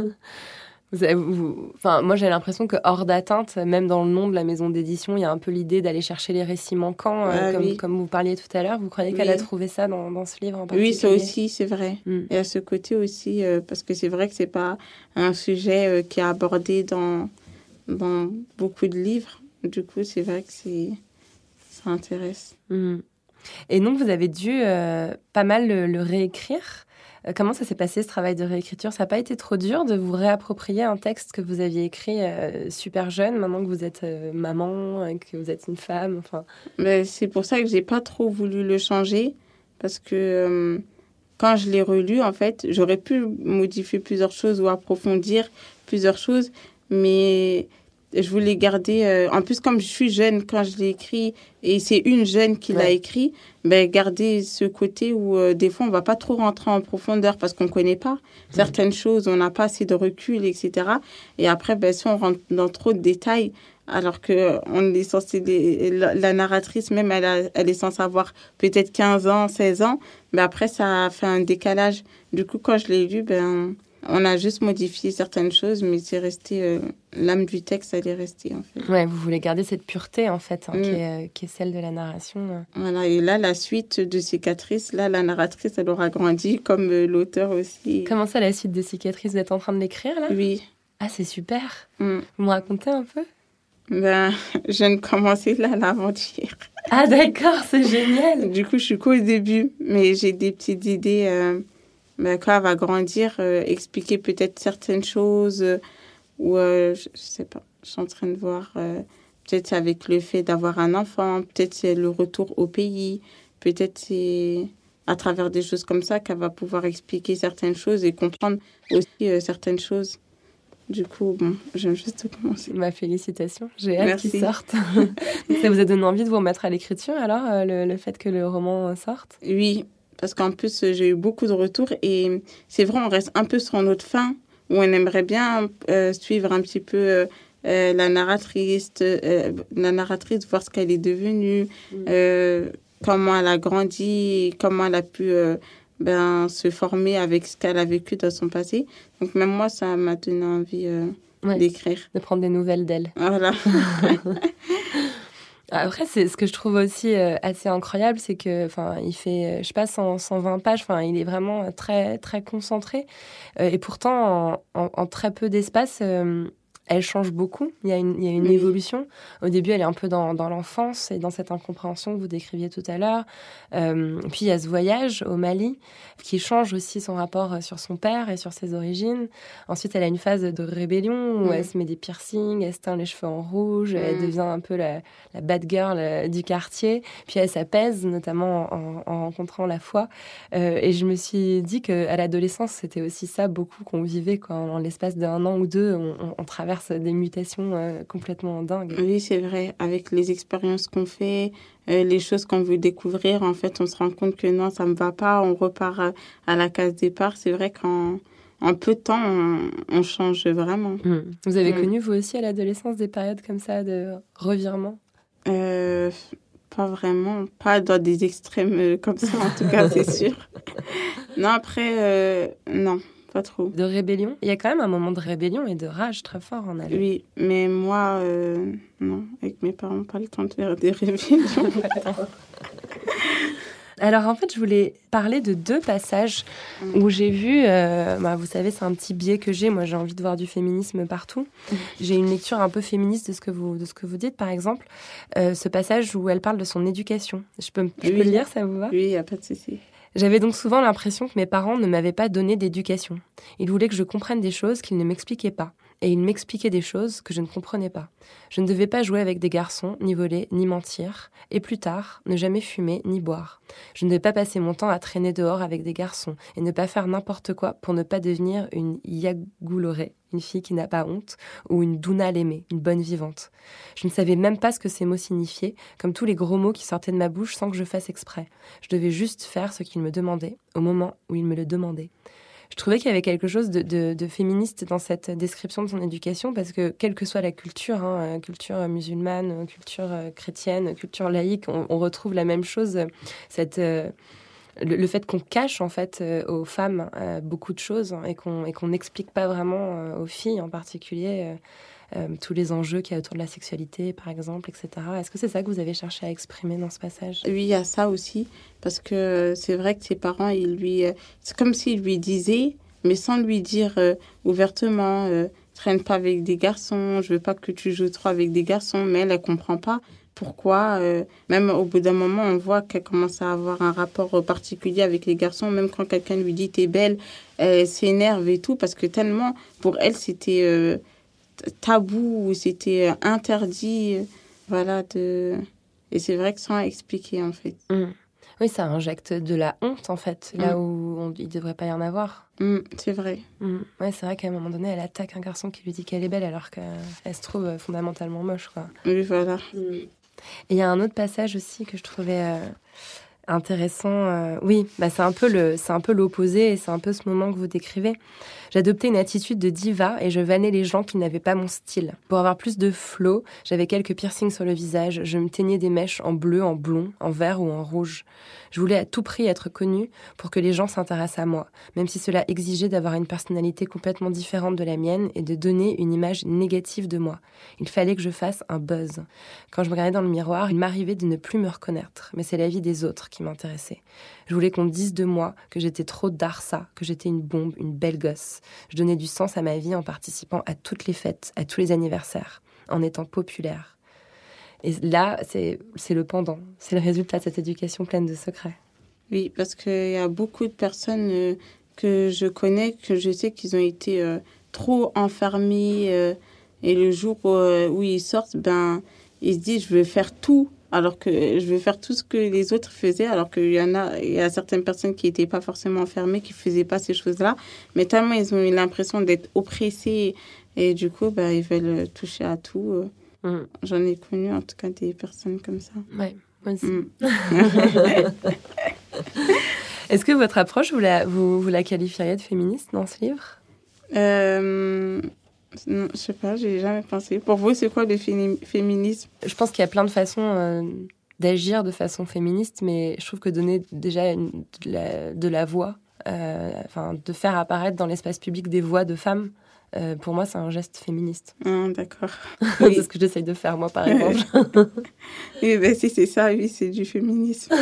Speaker 1: Moi, j'ai l'impression que Hors d'Atteinte, même dans le nom de la maison d'édition, il y a un peu l'idée d'aller chercher les récits manquants, comme vous parliez tout à l'heure. Vous croyez qu'elle a trouvé ça dans ce livre en particulier?
Speaker 6: Oui, ça aussi, c'est vrai. Il y a ce côté aussi, parce que c'est vrai que c'est pas un sujet qui est abordé dans beaucoup de livres. Du coup, c'est vrai que ça intéresse.
Speaker 1: Et donc, vous avez dû pas mal le réécrire. Comment ça s'est passé, ce travail de réécriture? Ça n'a pas été trop dur de vous réapproprier un texte que vous aviez écrit super jeune, maintenant que vous êtes maman, que vous êtes une femme, enfin...
Speaker 6: C'est pour ça que j'ai pas trop voulu le changer, parce que quand je l'ai relu, en fait, j'aurais pu modifier plusieurs choses ou approfondir plusieurs choses, mais je voulais garder... en plus, comme je suis jeune quand je l'ai écrit, et c'est une jeune qui l'a écrit, garder ce côté où des fois, on ne va pas trop rentrer en profondeur parce qu'on ne connaît pas certaines choses, on n'a pas assez de recul, etc. Et après, si on rentre dans trop de détails, alors qu'on est censé... La narratrice, même, elle est censée avoir peut-être 15 ans, 16 ans, mais après, ça a fait un décalage. Du coup, quand je l'ai lu, On a juste modifié certaines choses, mais c'est resté... l'âme du texte, elle est restée, en fait.
Speaker 1: Ouais, vous voulez garder cette pureté, en fait, qui est celle de la narration.
Speaker 6: Voilà, et là, la suite de Cicatrices, là, la narratrice, elle aura grandi, comme l'auteur aussi.
Speaker 1: Comment ça, la suite de Cicatrices? Vous êtes en train de l'écrire, là?
Speaker 6: Oui.
Speaker 1: Ah, c'est super. Vous me racontez un peu?
Speaker 6: Ben, je viens de commencer là l'avant-hier.
Speaker 1: Ah, d'accord, c'est génial.
Speaker 6: Du coup, je suis qu'au début, mais j'ai des petites idées. Quand elle va grandir, expliquer peut-être certaines choses, ou je sais pas, je suis en train de voir, peut-être c'est avec le fait d'avoir un enfant, peut-être c'est le retour au pays, peut-être c'est à travers des choses comme ça qu'elle va pouvoir expliquer certaines choses et comprendre aussi certaines choses. Du coup, bon, je viens juste de commencer.
Speaker 1: Ma félicitation, j'ai hâte qu'il sorte. Ça vous a donné envie de vous remettre à l'écriture, alors, le fait que le roman sorte?
Speaker 6: Oui, parce qu'en plus, j'ai eu beaucoup de retours et c'est vrai, on reste un peu sur notre fin, où on aimerait bien suivre un petit peu la narratrice, voir ce qu'elle est devenue, comment elle a grandi, comment elle a pu... se former avec ce qu'elle a vécu dans son passé. Donc même moi, ça m'a donné envie d'écrire.
Speaker 1: De prendre des nouvelles d'elle.
Speaker 6: Voilà.
Speaker 1: Après, c'est ce que je trouve aussi assez incroyable, c'est que, il fait, je sais pas, 120 pages. Il est vraiment très, très concentré. Et pourtant, en très peu d'espace, elle change beaucoup. Il y a une évolution. Au début, elle est un peu dans l'enfance et dans cette incompréhension que vous décriviez tout à l'heure. Puis, il y a ce voyage au Mali qui change aussi son rapport sur son père et sur ses origines. Ensuite, elle a une phase de rébellion où elle se met des piercings, elle se teint les cheveux en rouge, elle devient un peu la bad girl du quartier. Puis, elle s'apaise, notamment en rencontrant la foi. Et je me suis dit qu'à l'adolescence, c'était aussi ça beaucoup qu'on vivait quand, en l'espace d'1 an ou 2, on traverse des mutations complètement dingues.
Speaker 6: Oui, c'est vrai. Avec les expériences qu'on fait, les choses qu'on veut découvrir, en fait, on se rend compte que non, ça ne me va pas. On repart à la case départ. C'est vrai qu'en peu de temps, on change vraiment.
Speaker 1: Vous avez connu, vous aussi, à l'adolescence, des périodes comme ça de revirement?
Speaker 6: Pas vraiment. Pas dans des extrêmes comme ça, en tout cas, c'est sûr. Non, après, non. Pas trop.
Speaker 1: De rébellion? Il y a quand même un moment de rébellion et de rage très fort en elle.
Speaker 6: Oui, mais moi, non. Avec mes parents, pas le temps de faire des rébellions.
Speaker 1: Alors, en fait, je voulais parler de 2 passages où j'ai vu... vous savez, c'est un petit biais que j'ai. Moi, j'ai envie de voir du féminisme partout. J'ai une lecture un peu féministe de ce que vous dites, par exemple. Ce passage où elle parle de son éducation. Je peux le lire, ça vous va?
Speaker 6: Oui, il n'y a pas de souci.
Speaker 1: J'avais donc souvent l'impression que mes parents ne m'avaient pas donné d'éducation. Ils voulaient que je comprenne des choses qu'ils ne m'expliquaient pas. Et ils m'expliquaient des choses que je ne comprenais pas. Je ne devais pas jouer avec des garçons, ni voler, ni mentir. Et plus tard, ne jamais fumer, ni boire. Je ne devais pas passer mon temps à traîner dehors avec des garçons et ne pas faire n'importe quoi pour ne pas devenir une yagoulorée, une fille qui n'a pas honte, ou une douna l'aimée, une bonne vivante. Je ne savais même pas ce que ces mots signifiaient, comme tous les gros mots qui sortaient de ma bouche sans que je fasse exprès. Je devais juste faire ce qu'ils me demandaient, au moment où ils me le demandaient. Je trouvais qu'il y avait quelque chose de féministe dans cette description de son éducation, parce que quelle que soit la culture, culture musulmane, culture chrétienne, culture laïque, on retrouve la même chose, le fait qu'on cache en fait aux femmes beaucoup de choses et qu'on n'explique pas vraiment aux filles en particulier tous les enjeux qu'il y a autour de la sexualité, par exemple, etc. Est-ce que c'est ça que vous avez cherché à exprimer dans ce passage?
Speaker 6: Oui, il y a ça aussi, parce que c'est vrai que ses parents, c'est comme s'ils lui disaient, mais sans lui dire ouvertement, traîne pas avec des garçons, je veux pas que tu joues trop avec des garçons, mais elle comprend pas pourquoi. Même au bout d'un moment, on voit qu'elle commence à avoir un rapport particulier avec les garçons, même quand quelqu'un lui dit t'es belle, elle s'énerve et tout, parce que tellement, pour elle, c'était tabou, c'était interdit, voilà, et c'est vrai que sans expliquer, en fait.
Speaker 1: Oui, ça injecte de la honte, en fait, là où il ne devrait pas y en avoir.
Speaker 6: C'est vrai.
Speaker 1: Ouais, c'est vrai qu'à un moment donné, elle attaque un garçon qui lui dit qu'elle est belle alors qu'elle se trouve fondamentalement moche, quoi.
Speaker 6: Oui, voilà.
Speaker 1: Et il y a un autre passage aussi que je trouvais intéressant. Oui, c'est un peu l'opposé et c'est un peu ce moment que vous décrivez. J'adoptais une attitude de diva et je vannais les gens qui n'avaient pas mon style. Pour avoir plus de flow, j'avais quelques piercings sur le visage, je me teignais des mèches en bleu, en blond, en vert ou en rouge. Je voulais à tout prix être connue pour que les gens s'intéressent à moi, même si cela exigeait d'avoir une personnalité complètement différente de la mienne et de donner une image négative de moi. Il fallait que je fasse un buzz. Quand je me regardais dans le miroir, il m'arrivait de ne plus me reconnaître, mais c'est la vie des autres qui m'intéressait. Je voulais qu'on dise de moi que j'étais trop Darsa, que j'étais une bombe, une belle gosse. Je donnais du sens à ma vie en participant à toutes les fêtes, à tous les anniversaires, en étant populaire. Et là, c'est le pendant. C'est le résultat de cette éducation pleine de secrets.
Speaker 6: Oui, parce qu'il y a beaucoup de personnes que je connais, que je sais qu'ils ont été trop enfermés. Et le jour où ils sortent, ils se disent « je vais faire tout ». Alors que je vais faire tout ce que les autres faisaient, alors qu'il y a certaines personnes qui n'étaient pas forcément enfermées, qui ne faisaient pas ces choses-là. Mais tellement ils ont eu l'impression d'être oppressés et du coup, ils veulent toucher à tout. J'en ai connu en tout cas des personnes comme ça.
Speaker 1: Oui, moi aussi. Est-ce que votre approche, vous la qualifieriez de féministe dans ce livre ?
Speaker 6: Non, je sais pas, j'ai jamais pensé. Pour vous, c'est quoi le féminisme ?
Speaker 1: Je pense qu'il y a plein de façons d'agir de façon féministe, mais je trouve que donner déjà de la voix, de faire apparaître dans l'espace public des voix de femmes, pour moi, c'est un geste féministe.
Speaker 6: Ah, d'accord.
Speaker 1: Oui. C'est ce que j'essaye de faire, moi, par exemple.
Speaker 6: Oui, si c'est ça, oui, c'est du féminisme.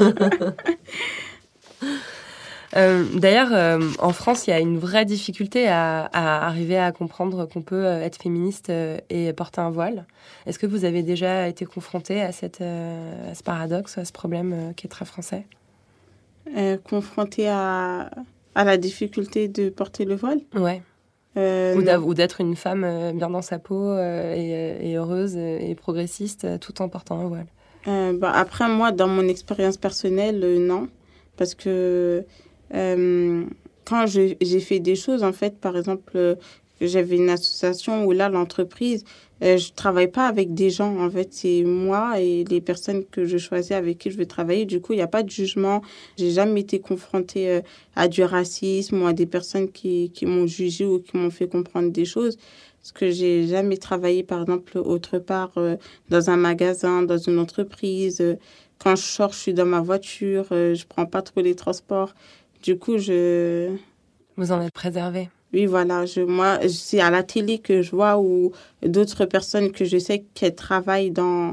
Speaker 1: D'ailleurs, en France, il y a une vraie difficulté à arriver à comprendre qu'on peut être féministe et porter un voile. Est-ce que vous avez déjà été confronté à ce paradoxe, à ce problème qui est très français ?
Speaker 6: Confronté à la difficulté de porter le voile ?
Speaker 1: Ouais. Ou d'être une femme bien dans sa peau et heureuse et progressiste tout en portant un voile.
Speaker 6: Après, moi, dans mon expérience personnelle, non. Parce que quand j'ai fait des choses, en fait, par exemple, j'avais une association où là, l'entreprise, je travaille pas avec des gens. En fait, c'est moi et les personnes que je choisis avec qui je veux travailler. Du coup, il n'y a pas de jugement. J'ai jamais été confrontée à du racisme ou à des personnes qui m'ont jugée ou qui m'ont fait comprendre des choses. Parce que j'ai jamais travaillé, par exemple, autre part, dans un magasin, dans une entreprise. Quand je sors, je suis dans ma voiture. Je prends pas trop les transports. Du coup,
Speaker 1: Vous en êtes préservée.
Speaker 6: Oui, voilà. Moi, c'est à la télé que je vois ou d'autres personnes que je sais qu'elles travaillent dans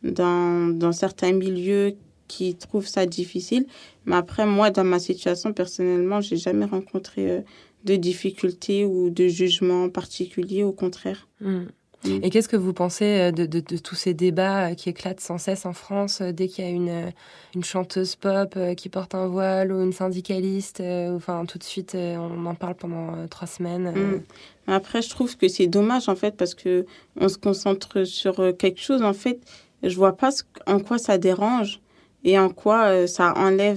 Speaker 6: certains milieux qui trouvent ça difficile. Mais après, moi, dans ma situation, personnellement, j'ai jamais rencontré de difficultés ou de jugements particuliers, au contraire.
Speaker 1: Et qu'est-ce que vous pensez de tous ces débats qui éclatent sans cesse en France dès qu'il y a une chanteuse pop qui porte un voile ou une syndicaliste tout de suite, on en parle pendant 3 semaines.
Speaker 6: Après, je trouve que c'est dommage, en fait, parce que on se concentre sur quelque chose. En fait, je vois pas en quoi ça dérange et en quoi ça enlève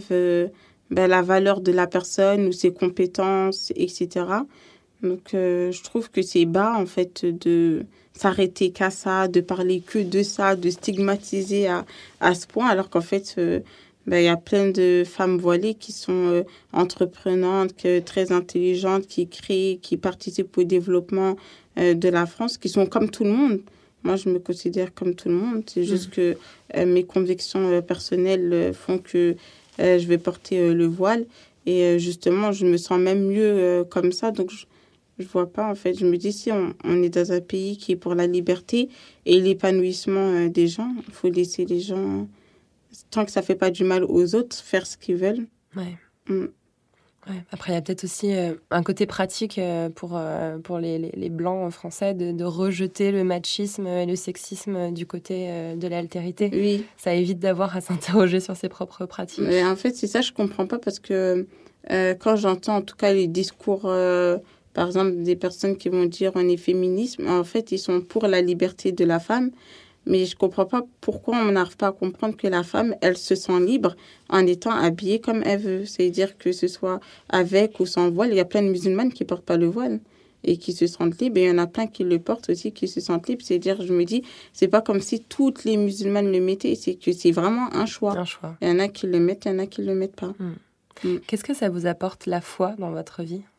Speaker 6: la valeur de la personne ou ses compétences, etc. Donc, je trouve que c'est bas, en fait, de s'arrêter qu'à ça, de parler que de ça, de stigmatiser à ce point, alors qu'en fait, il y a plein de femmes voilées qui sont entreprenantes, très intelligentes, qui créent, qui participent au développement de la France, qui sont comme tout le monde. Moi, je me considère comme tout le monde. C'est juste que mes convictions personnelles font que je vais porter le voile. Et justement, je me sens même mieux comme ça. Donc, je vois pas, en fait. Je me dis, si on est dans un pays qui est pour la liberté et l'épanouissement des gens, il faut laisser les gens, tant que ça fait pas du mal aux autres, faire ce qu'ils veulent.
Speaker 1: Ouais. Ouais. Après, il y a peut-être aussi un côté pratique pour les Blancs français de rejeter le machisme et le sexisme du côté de l'altérité.
Speaker 6: Oui.
Speaker 1: Ça évite d'avoir à s'interroger sur ses propres pratiques.
Speaker 6: Mais en fait, c'est ça, je comprends pas parce que quand j'entends en tout cas les discours... Par exemple, des personnes qui vont dire on est féministe, en fait, ils sont pour la liberté de la femme. Mais je ne comprends pas pourquoi on n'arrive pas à comprendre que la femme, elle se sent libre en étant habillée comme elle veut. C'est-à-dire que ce soit avec ou sans voile. Il y a plein de musulmanes qui ne portent pas le voile et qui se sentent libres. Et il y en a plein qui le portent aussi, qui se sentent libres. C'est-à-dire, je me dis, c'est pas comme si toutes les musulmanes le mettaient. C'est que c'est vraiment un choix.
Speaker 1: Un choix.
Speaker 6: Il y en a qui le mettent, il y en a qui ne le mettent pas.
Speaker 1: Qu'est-ce que ça vous apporte, la foi, dans votre vie ?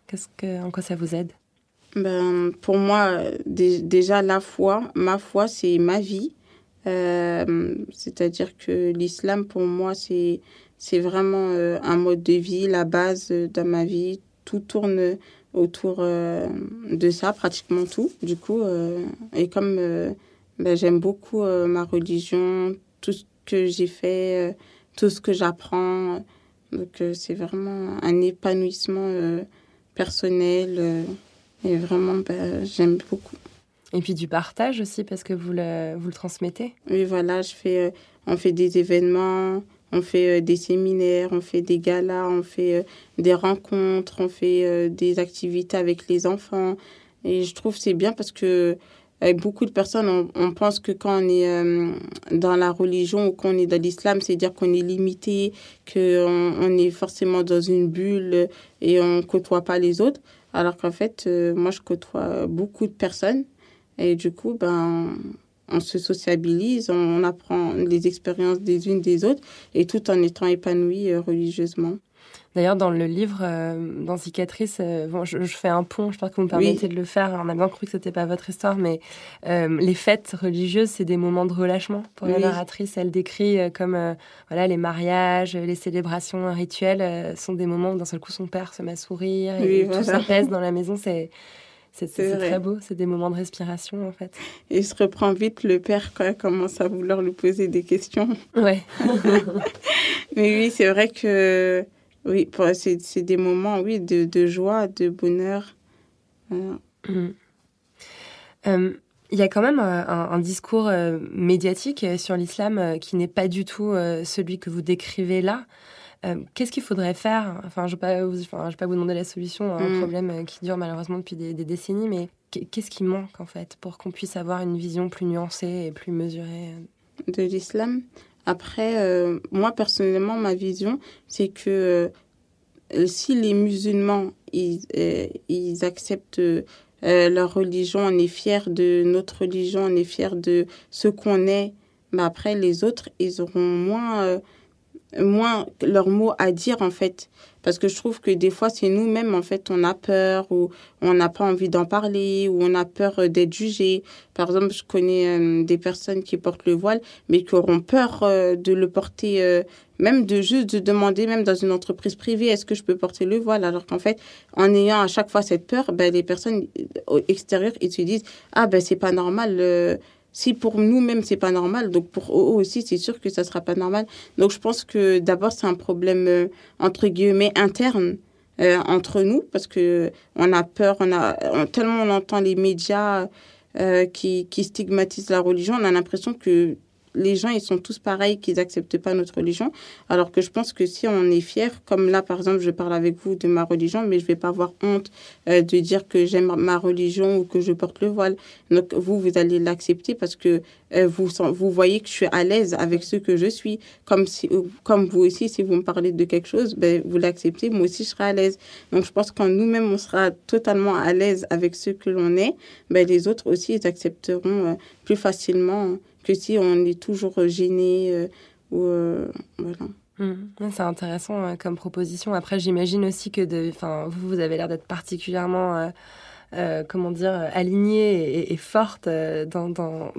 Speaker 1: En quoi ça vous aide?
Speaker 6: Pour moi, déjà, ma foi, c'est ma vie. C'est-à-dire que l'islam, pour moi, c'est vraiment un mode de vie, la base dans ma vie. Tout tourne autour de ça, pratiquement tout. Du coup, et comme j'aime beaucoup ma religion, tout ce que j'ai fait, tout ce que j'apprends. Donc, c'est vraiment un épanouissement personnel. Et vraiment, j'aime beaucoup.
Speaker 1: Et puis du partage aussi, parce que vous le transmettez.
Speaker 6: Oui, voilà, on fait des événements, on fait des séminaires, on fait des galas, on fait des rencontres, on fait des activités avec les enfants. Et je trouve que c'est bien parce que beaucoup de personnes, on pense que quand on est dans la religion ou qu'on est dans l'islam, c'est dire qu'on est limité, qu'on est forcément dans une bulle et on ne côtoie pas les autres. Alors qu'en fait, moi, je côtoie beaucoup de personnes. Et du coup, on se sociabilise, on apprend les expériences des unes des autres, et tout en étant épanoui religieusement.
Speaker 1: D'ailleurs, dans le livre, dans Cicatrice, je fais un pont, je pense que vous me permettez de le faire. On a bien cru que ce n'était pas votre histoire, mais les fêtes religieuses, c'est des moments de relâchement. Pour la narratrice, elle décrit comme les mariages, les célébrations rituelles sont des moments où d'un seul coup son père se met à sourire et tout s'apaise dans la maison. C'est très beau, c'est des moments de respiration en fait.
Speaker 6: Et il se reprend vite le père quand il commence à vouloir lui poser des questions.
Speaker 1: Ouais.
Speaker 6: Mais oui, c'est vrai que c'est des moments de joie, de bonheur.
Speaker 1: Il y a quand même un discours médiatique sur l'islam qui n'est pas du tout celui que vous décrivez là. Qu'est-ce qu'il faudrait faire ? Enfin, je vais pas vous demander la solution à un problème qui dure malheureusement depuis des décennies, mais qu'est-ce qui manque en fait pour qu'on puisse avoir une vision plus nuancée et plus mesurée
Speaker 6: de l'islam ? Après, moi personnellement, ma vision, c'est que si les musulmans ils acceptent leur religion, on est fiers de notre religion, on est fiers de ce qu'on est. Mais après, les autres, ils auront moins leur mot à dire en fait, parce que je trouve que des fois c'est nous-mêmes en fait on a peur ou on n'a pas envie d'en parler ou on a peur d'être jugé. Par exemple, je connais des personnes qui portent le voile mais qui auront peur de le porter, même de demander, même dans une entreprise privée, est-ce que je peux porter le voile, alors qu'en fait en ayant à chaque fois cette peur, les personnes extérieures ils se disent c'est pas normal. Si pour nous-mêmes, c'est pas normal, donc pour eux aussi, c'est sûr que ça sera pas normal. Donc, je pense que d'abord, c'est un problème, entre guillemets, interne entre nous, parce que on a peur, tellement on entend les médias qui stigmatisent la religion, on a l'impression que les gens, ils sont tous pareils, qu'ils n'acceptent pas notre religion. Alors que je pense que si on est fier, comme là, par exemple, je parle avec vous de ma religion, mais je ne vais pas avoir honte de dire que j'aime ma religion ou que je porte le voile. Donc, vous allez l'accepter parce que vous voyez que je suis à l'aise avec ce que je suis. Comme vous aussi, si vous me parlez de quelque chose, vous l'acceptez, moi aussi, je serai à l'aise. Donc, je pense que quand nous-mêmes, on sera totalement à l'aise avec ce que l'on est, les autres aussi, ils accepteront plus facilement que si on est toujours gêné voilà.
Speaker 1: C'est intéressant comme proposition. Après, j'imagine aussi que vous avez l'air d'être particulièrement alignée et forte dans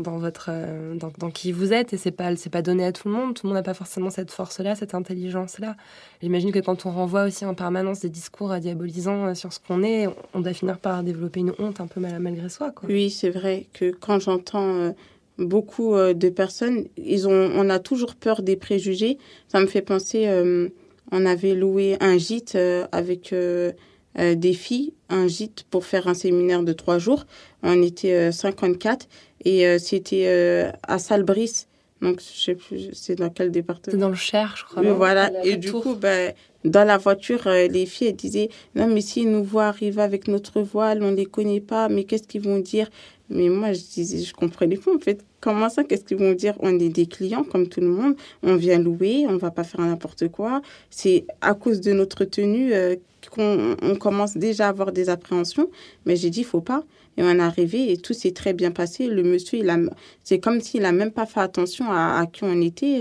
Speaker 1: qui vous êtes, et c'est pas donné à tout le monde. Tout le monde n'a pas forcément cette force-là, cette intelligence-là. J'imagine que quand on renvoie aussi en permanence des discours diabolisants sur ce qu'on est, on doit finir par développer une honte un peu malgré soi, quoi.
Speaker 6: Oui, c'est vrai que quand j'entends beaucoup de personnes, on a toujours peur des préjugés. Ça me fait penser, on avait loué un gîte avec des filles, un gîte pour faire un séminaire de 3 jours. On était 54 et c'était à Salbris. Donc, je sais plus, c'est dans quel département ?
Speaker 1: C'est dans le Cher, je crois.
Speaker 6: Oui, voilà. Et du coup, dans la voiture, les filles, elles disaient « Non, mais s'ils nous voient arriver avec notre voile, on ne les connaît pas, mais qu'est-ce qu'ils vont dire ?» Mais moi, je comprenais pas, en fait. Comment ça, qu'est-ce qu'ils vont dire ? On est des clients, comme tout le monde. On vient louer, on va pas faire n'importe quoi. C'est à cause de notre tenue qu'on commence déjà à avoir des appréhensions. Mais j'ai dit, il faut pas. Et on est arrivé et tout s'est très bien passé. Le monsieur, c'est comme s'il a même pas fait attention à qui on était.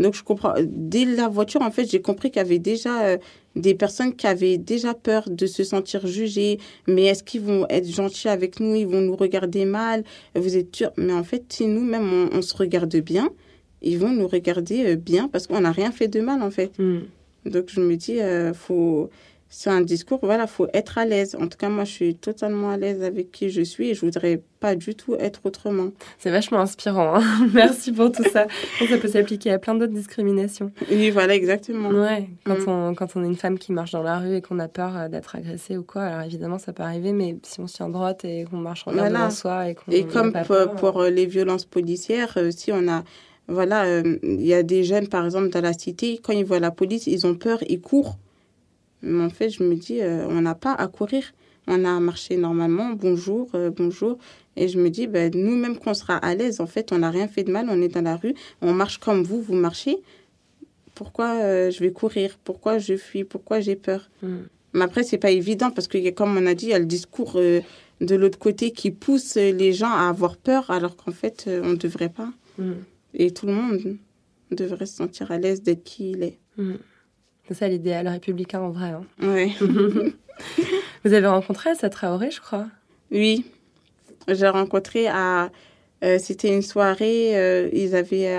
Speaker 6: Donc, je comprends. Dès la voiture, en fait, j'ai compris qu'il y avait déjà des personnes qui avaient déjà peur de se sentir jugées. Mais est-ce qu'ils vont être gentils avec nous? Ils vont nous regarder mal? Vous êtes sûr? Mais en fait, si nous-mêmes, on se regarde bien, ils vont nous regarder bien parce qu'on n'a rien fait de mal, en fait. Donc, je me dis, c'est un discours, voilà, faut être à l'aise. En tout cas, moi, je suis totalement à l'aise avec qui je suis et je voudrais pas du tout être autrement.
Speaker 1: C'est vachement inspirant, hein. Merci pour tout ça. Ça peut s'appliquer à plein d'autres discriminations.
Speaker 6: Oui, voilà, exactement.
Speaker 1: Ouais, quand on est une femme qui marche dans la rue et qu'on a peur d'être agressée ou quoi, alors évidemment, ça peut arriver, mais si on se tient droite et qu'on marche en regard devant soi et qu'on
Speaker 6: Et comme
Speaker 1: n'a pas peur,
Speaker 6: pour les violences policières, si on a... Voilà, il y a des jeunes, par exemple, dans la cité, quand ils voient la police, ils ont peur, ils courent. Mais en fait, je me dis, on n'a pas à courir. On a à marcher normalement, bonjour. Et je me dis, nous-mêmes, qu'on sera à l'aise, en fait, on n'a rien fait de mal, on est dans la rue, on marche comme vous marchez. Pourquoi je vais courir? Pourquoi je fuis? Pourquoi j'ai peur? Mais après, c'est pas évident parce que, comme on a dit, il y a le discours de l'autre côté qui pousse les gens à avoir peur alors qu'en fait, on ne devrait pas. Et tout le monde devrait se sentir à l'aise d'être qui il est.
Speaker 1: C'est ça l'idéal républicain en vrai. Hein.
Speaker 6: Oui.
Speaker 1: Vous avez rencontré Assa Traoré, je crois.
Speaker 6: Oui. J'ai rencontré c'était une soirée, ils avaient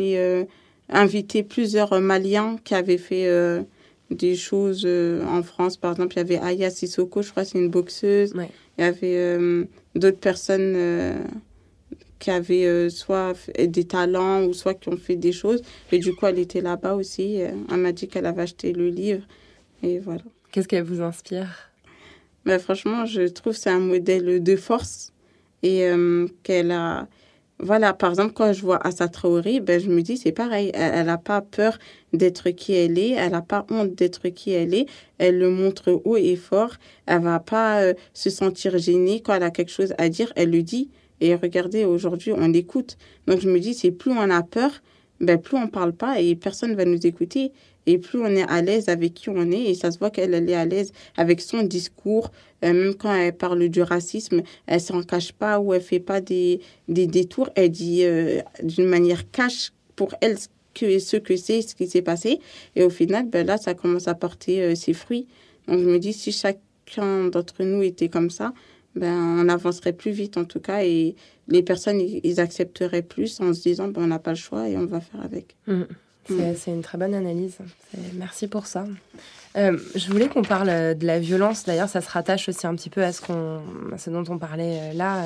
Speaker 6: invité plusieurs Maliens qui avaient fait des choses en France. Par exemple, il y avait Aya Sissoko, je crois, c'est une boxeuse.
Speaker 1: Ouais.
Speaker 6: Il y avait d'autres personnes... qui avaient soit des talents ou soit qui ont fait des choses. Et du coup, elle était là-bas aussi. Elle m'a dit qu'elle avait acheté le livre. Et voilà.
Speaker 1: Qu'est-ce qu'elle vous inspire?
Speaker 6: Franchement, je trouve que c'est un modèle de force. Et qu'elle a... Voilà, par exemple, quand je vois Assa Traoré, je me dis, c'est pareil. Elle n'a pas peur d'être qui elle est. Elle n'a pas honte d'être qui elle est. Elle le montre haut et fort. Elle ne va pas se sentir gênée. Quand elle a quelque chose à dire, elle le dit. Et regardez, aujourd'hui, on l'écoute. Donc, je me dis, c'est plus on a peur, plus on ne parle pas et personne ne va nous écouter. Et plus on est à l'aise avec qui on est. Et ça se voit qu'elle est à l'aise avec son discours. Même quand elle parle du racisme, elle ne s'en cache pas ou elle ne fait pas des détours. Elle dit d'une manière cash pour elle ce que c'est, ce qui s'est passé. Et au final, là, ça commence à porter ses fruits. Donc, je me dis, si chacun d'entre nous était comme ça, on avancerait plus vite en tout cas et les personnes ils accepteraient plus en se disant on n'a pas le choix et on va faire avec.
Speaker 1: C'est une très bonne analyse. Merci pour ça. Je voulais qu'on parle de la violence. D'ailleurs, ça se rattache aussi un petit peu à ce dont on parlait là.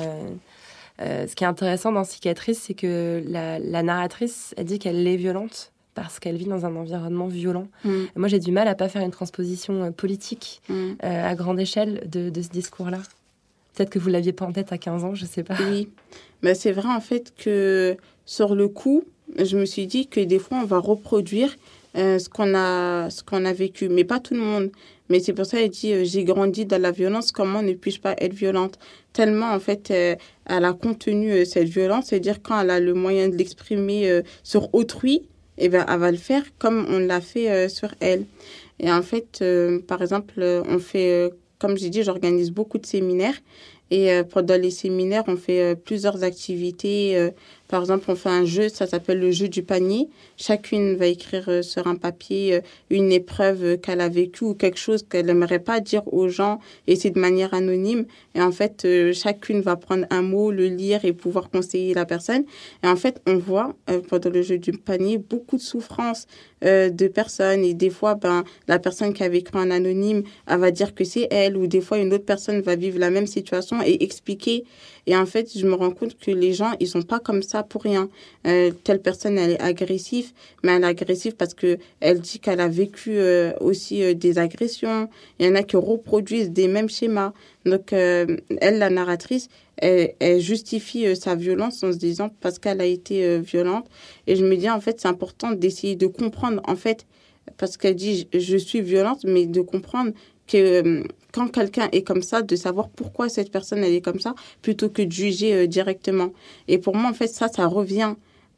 Speaker 1: Ce qui est intéressant dans Cicatrice, c'est que la narratrice, elle dit qu'elle est violente parce qu'elle vit dans un environnement violent. Moi, j'ai du mal à pas faire une transposition politique à grande échelle de ce discours-là. Peut-être que vous ne l'aviez pas en tête à 15 ans, je ne sais pas.
Speaker 6: Oui, c'est vrai en fait que sur le coup, je me suis dit que des fois, on va reproduire ce qu'on a vécu. Mais pas tout le monde. Mais c'est pour ça qu'elle dit, j'ai grandi dans la violence, comment ne puis-je pas être violente? Tellement, en fait, elle a contenu cette violence. C'est-à-dire quand elle a le moyen de l'exprimer sur autrui, elle va le faire comme on l'a fait sur elle. Et en fait, par exemple, on fait... Comme j'ai dit, j'organise beaucoup de séminaires et pendant les séminaires, on fait plusieurs activités. Par exemple, on fait un jeu, ça s'appelle le jeu du panier. Chacune va écrire sur un papier une épreuve qu'elle a vécue ou quelque chose qu'elle n'aimerait pas dire aux gens et c'est de manière anonyme. Et en fait, chacune va prendre un mot, le lire et pouvoir conseiller la personne. Et en fait, on voit pendant le jeu du panier beaucoup de souffrance de personnes. Et des fois, la personne qui a vécu en anonyme, elle va dire que c'est elle ou des fois, une autre personne va vivre la même situation et expliquer. Et en fait, je me rends compte que les gens, ils sont pas comme ça pour rien. Telle personne, elle est agressive, mais elle est agressive parce que elle dit qu'elle a vécu aussi des agressions. Il y en a qui reproduisent des mêmes schémas. Donc, elle, la narratrice, elle justifie sa violence en se disant parce qu'elle a été violente. Et je me dis, en fait, c'est important d'essayer de comprendre, en fait, parce qu'elle dit, je suis violente, mais de comprendre que quand quelqu'un est comme ça, de savoir pourquoi cette personne elle est comme ça, plutôt que de juger directement. Et pour moi, en fait, ça revient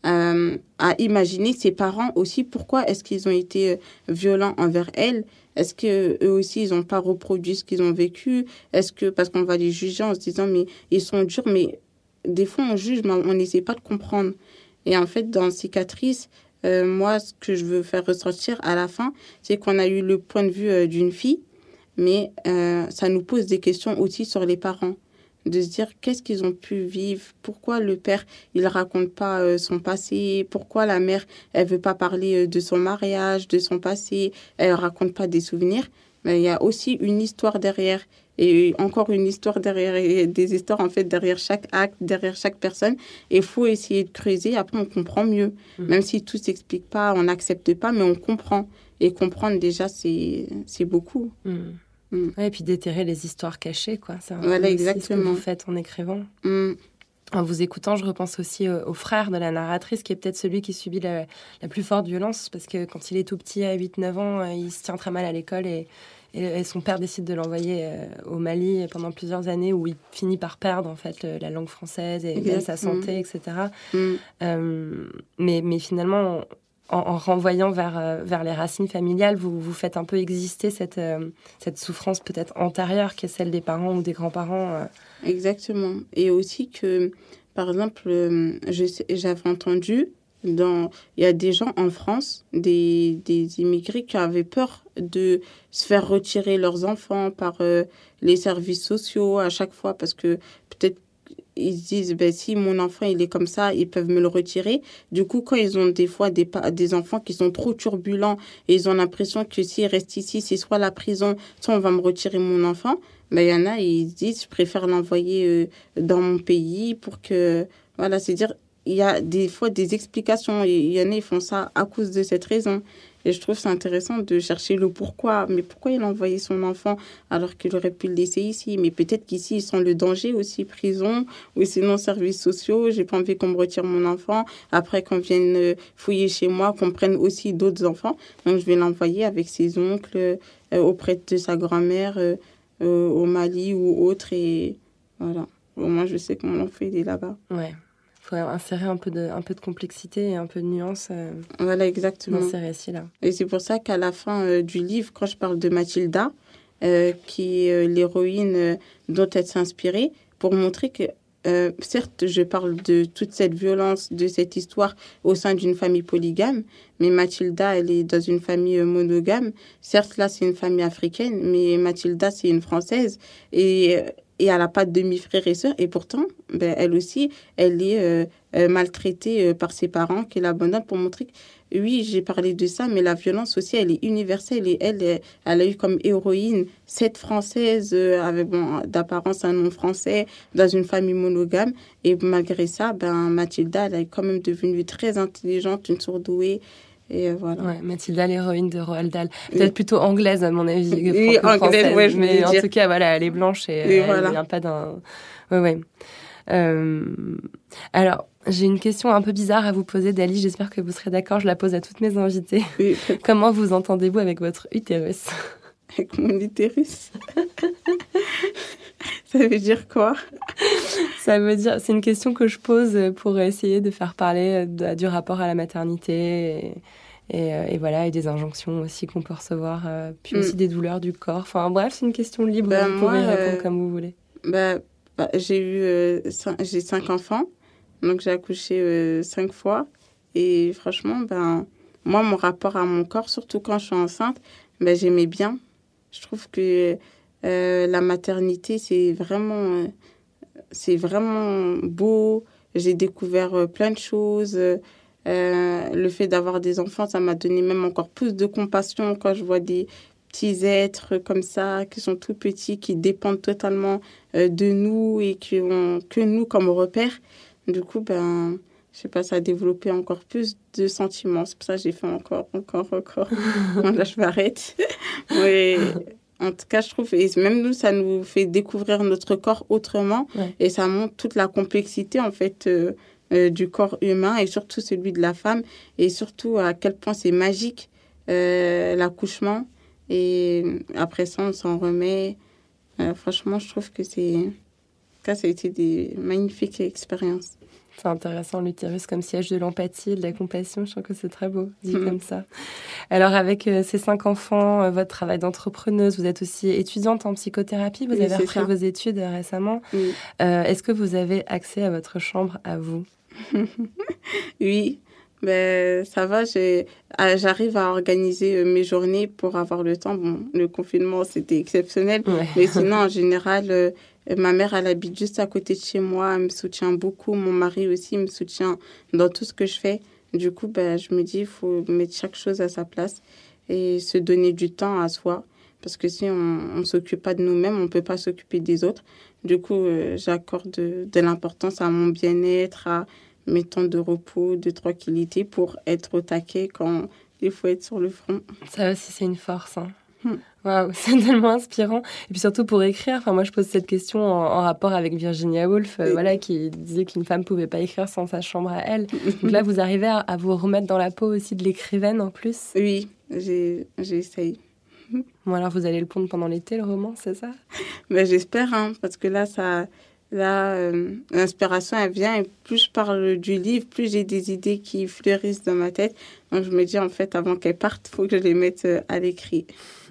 Speaker 6: à imaginer ses parents aussi, pourquoi est-ce qu'ils ont été violents envers elle? Est-ce qu'eux aussi, ils n'ont pas reproduit ce qu'ils ont vécu? Est-ce que, parce qu'on va les juger en se disant, mais ils sont durs, mais des fois on juge, mais on n'essaie pas de comprendre. Et en fait, dans Cicatrice, moi, ce que je veux faire ressortir à la fin, c'est qu'on a eu le point de vue d'une fille, mais ça nous pose des questions aussi sur les parents. De se dire qu'est-ce qu'ils ont pu vivre, pourquoi le père, il raconte pas son passé, pourquoi la mère, elle veut pas parler de son mariage, de son passé, elle raconte pas des souvenirs. Mais il y a aussi une histoire derrière, et encore une histoire derrière, et des histoires en fait derrière chaque acte, derrière chaque personne. Et il faut essayer de creuser, après on comprend mieux. Même si tout s'explique pas, on n'accepte pas, mais on comprend. Et comprendre déjà, c'est beaucoup.
Speaker 1: Ouais, et puis déterrer les histoires cachées, quoi. C'est
Speaker 6: voilà,
Speaker 1: exactement ce que vous
Speaker 6: exactement.
Speaker 1: faites en écrivant. En vous écoutant, je repense aussi au frère de la narratrice, qui est peut-être celui qui subit la plus forte violence, parce que quand il est tout petit, à 8-9 ans, il se tient très mal à l'école et son père décide de l'envoyer au Mali pendant plusieurs années, où il finit par perdre en fait la langue française et même sa santé, etc. Mais finalement, en renvoyant vers les racines familiales, vous faites un peu exister cette souffrance peut-être antérieure, qui est celle des parents ou des grands-parents.
Speaker 6: Exactement. Et aussi que, par exemple, j'avais entendu, il y a des gens en France, des immigrés qui avaient peur de se faire retirer leurs enfants par les services sociaux à chaque fois, parce que peut-être ils se disent, si mon enfant il est comme ça, ils peuvent me le retirer. Du coup, quand ils ont des fois des enfants qui sont trop turbulents et ils ont l'impression que s'ils restent ici, c'est soit la prison, soit on va me retirer mon enfant, il y en a, ils se disent, je préfère l'envoyer dans mon pays pour que... Voilà, c'est-à-dire, il y a des fois des explications. Et il y en a, ils font ça à cause de cette raison. Et je trouve c'est intéressant de chercher le pourquoi. Mais pourquoi il a envoyé son enfant alors qu'il aurait pu le laisser ici? Mais peut-être qu'ici, ils sont le danger aussi, prison, ou sinon services sociaux. J'ai pas envie qu'on me retire mon enfant. Après, qu'on vienne fouiller chez moi, qu'on prenne aussi d'autres enfants. Donc, je vais l'envoyer avec ses oncles, auprès de sa grand-mère, au Mali ou autre. Et voilà. Au moins, je sais comment l'on fait, il est là-bas.
Speaker 1: Ouais. Il faut insérer un peu de complexité et un peu de nuance
Speaker 6: voilà, exactement.
Speaker 1: dans ces récits-là.
Speaker 6: Et c'est pour ça qu'à la fin du livre, quand je parle de Mathilda, qui est l'héroïne dont elle s'est inspirée, pour montrer que, certes, je parle de toute cette violence, de cette histoire au sein d'une famille polygame, mais Mathilda, elle est dans une famille monogame. Certes, là, c'est une famille africaine, mais Mathilda, c'est une Française. Et elle n'a pas de demi-frères et sœurs. Et pourtant, elle aussi, elle est maltraitée par ses parents qui l'abandonnent, pour montrer que, oui, j'ai parlé de ça, mais la violence aussi, elle est universelle. Et elle a eu comme héroïne cette Française avec, d'apparence un nom français, dans une famille monogame. Et malgré ça, Mathilda, elle est quand même devenue très intelligente, une surdouée. Et voilà.
Speaker 1: Ouais, Mathilda, l'héroïne de Roald Dahl. Peut-être plutôt anglaise, à mon avis.
Speaker 6: Oui, anglaise, ouais,
Speaker 1: mais en tout cas, voilà, elle est blanche et elle
Speaker 6: voilà.
Speaker 1: vient pas d'un... Ouais. Alors, j'ai une question un peu bizarre à vous poser, Dali. J'espère que vous serez d'accord. Je la pose à toutes mes invitées.
Speaker 6: Oui.
Speaker 1: Comment vous entendez-vous avec votre utérus?
Speaker 6: Avec mon utérus? Ça veut dire quoi?
Speaker 1: Ça veut dire... C'est une question que je pose pour essayer de faire parler du rapport à la maternité et voilà, et des injonctions aussi qu'on peut recevoir, puis aussi des douleurs du corps. Enfin bref, c'est une question libre, vous pouvez répondre comme vous voulez.
Speaker 6: J'ai 5 enfants, donc j'ai accouché 5 fois. Et franchement, moi, mon rapport à mon corps, surtout quand je suis enceinte, j'aimais bien. Je trouve que la maternité, c'est vraiment beau. J'ai découvert plein de choses. Le fait d'avoir des enfants, ça m'a donné même encore plus de compassion quand je vois des petits êtres comme ça, qui sont tout petits, qui dépendent totalement de nous et qui ont que nous comme repère. Du coup, je sais pas, ça a développé encore plus de sentiments. C'est pour ça que j'ai fait encore. Bon, là, je m'arrête. Mais en tout cas, je trouve, et même nous, ça nous fait découvrir notre corps autrement. Ouais. Et ça montre toute la complexité, en fait, du corps humain et surtout celui de la femme. Et surtout à quel point c'est magique, l'accouchement. Et après ça, on s'en remet. Franchement, je trouve que ça a été des magnifiques expériences.
Speaker 1: C'est intéressant, l'utérus comme siège de l'empathie, de la compassion. Je trouve que c'est très beau, dit comme ça. Alors, avec ces 5 enfants, votre travail d'entrepreneuse, vous êtes aussi étudiante en psychothérapie. Vous avez repris vos études récemment. Est-ce que vous avez accès à votre chambre à vous?
Speaker 6: Oui. Ben, ça va, j'arrive à organiser mes journées pour avoir le temps. Bon, le confinement, c'était exceptionnel.
Speaker 1: Ouais.
Speaker 6: Mais sinon, en général, ma mère, elle habite juste à côté de chez moi. Elle me soutient beaucoup. Mon mari aussi me soutient dans tout ce que je fais. Du coup, ben, je me dis, il faut mettre chaque chose à sa place et se donner du temps à soi. Parce que si on ne s'occupe pas de nous-mêmes, on ne peut pas s'occuper des autres. Du coup, j'accorde de l'importance à mon bien-être, à mes temps de repos, de tranquillité pour être au taquet quand il faut être sur le front.
Speaker 1: Ça aussi, c'est une force. Hein. Waouh, c'est tellement inspirant. Et puis surtout pour écrire, moi je pose cette question en rapport avec Virginia Woolf, qui disait qu'une femme ne pouvait pas écrire sans sa chambre à elle. Donc là, vous arrivez à vous remettre dans la peau aussi de l'écrivaine en plus.
Speaker 6: Oui, j'essaye.
Speaker 1: Bon, alors vous allez le pondre pendant l'été, le roman, c'est ça?
Speaker 6: Ben, j'espère, parce que là, l'inspiration, elle vient. Et plus je parle du livre, plus j'ai des idées qui fleurissent dans ma tête. Donc je me dis, en fait, avant qu'elles partent, il faut que je les mette à l'écrit.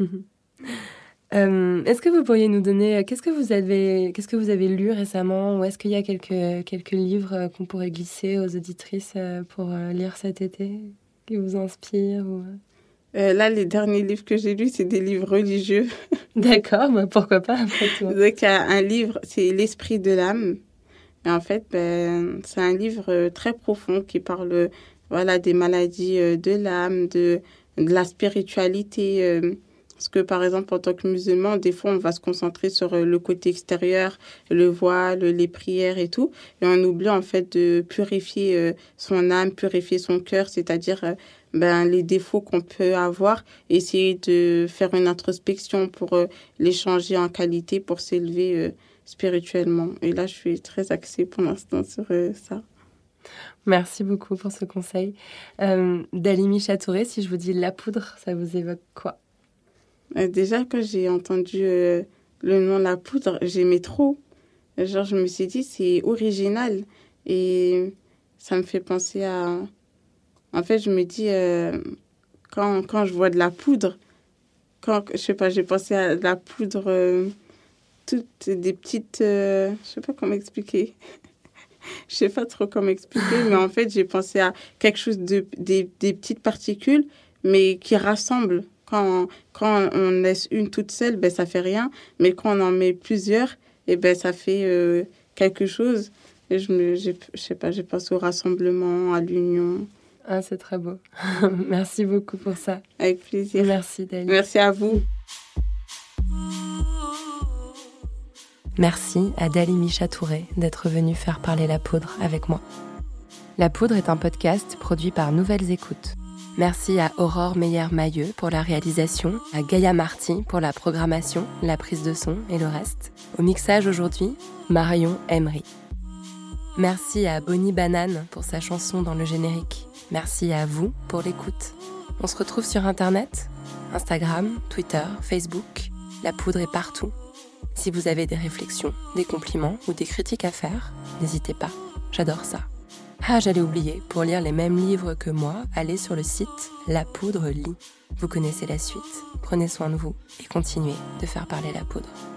Speaker 1: Est-ce que vous pourriez nous donner... Qu'est-ce que vous avez lu récemment? Ou est-ce qu'il y a quelques livres qu'on pourrait glisser aux auditrices pour lire cet été, qui vous inspirent ou...
Speaker 6: Là, les derniers livres que j'ai lus, c'est des livres religieux.
Speaker 1: D'accord, pourquoi pas après tout.
Speaker 6: Donc, il y a un livre, c'est L'Esprit de l'âme. Et en fait, c'est un livre très profond qui parle des maladies de l'âme, de la spiritualité. Parce que, par exemple, en tant que musulman, des fois, on va se concentrer sur le côté extérieur, le voile, les prières et tout. Et on oublie, en fait, de purifier son âme, purifier son cœur, c'est-à-dire les défauts qu'on peut avoir, essayer de faire une introspection pour les changer en qualité, pour s'élever spirituellement. Et là, je suis très axée pour l'instant sur ça.
Speaker 1: Merci beaucoup pour ce conseil. Dalimi Chatouré, si je vous dis La Poudre, ça vous évoque quoi?
Speaker 6: Déjà, quand j'ai entendu le nom La Poudre, j'aimais trop. Genre, je me suis dit, c'est original. Et ça me fait penser à... En fait, je me dis, quand je vois de la poudre, j'ai pensé à de la poudre, toutes des petites... je sais pas comment expliquer. Je sais pas trop comment expliquer, mais en fait, j'ai pensé à quelque chose des petites particules, mais qui rassemblent. Quand on laisse une toute seule, ça fait rien. Mais quand on en met plusieurs, ça fait quelque chose. Et je sais pas, j'ai pensé au rassemblement, à l'union.
Speaker 1: Ah, c'est très beau. Merci beaucoup pour ça.
Speaker 6: Avec plaisir.
Speaker 1: Merci, Dalimi.
Speaker 6: Merci à vous.
Speaker 1: Merci à Dalimi Chatouré d'être venue faire parler La Poudre avec moi. La Poudre est un podcast produit par Nouvelles Écoutes. Merci à Aurore Meyer-Mailleux pour la réalisation, à Gaïa Marty pour la programmation, la prise de son et le reste. Au mixage aujourd'hui, Marion Emery. Merci à Bonnie Banane pour sa chanson dans le générique. Merci à vous pour l'écoute. On se retrouve sur Internet, Instagram, Twitter, Facebook. La Poudre est partout. Si vous avez des réflexions, des compliments ou des critiques à faire, n'hésitez pas, j'adore ça. Ah, j'allais oublier, pour lire les mêmes livres que moi, allez sur le site La Poudre lit. Vous connaissez la suite, prenez soin de vous et continuez de faire parler La Poudre.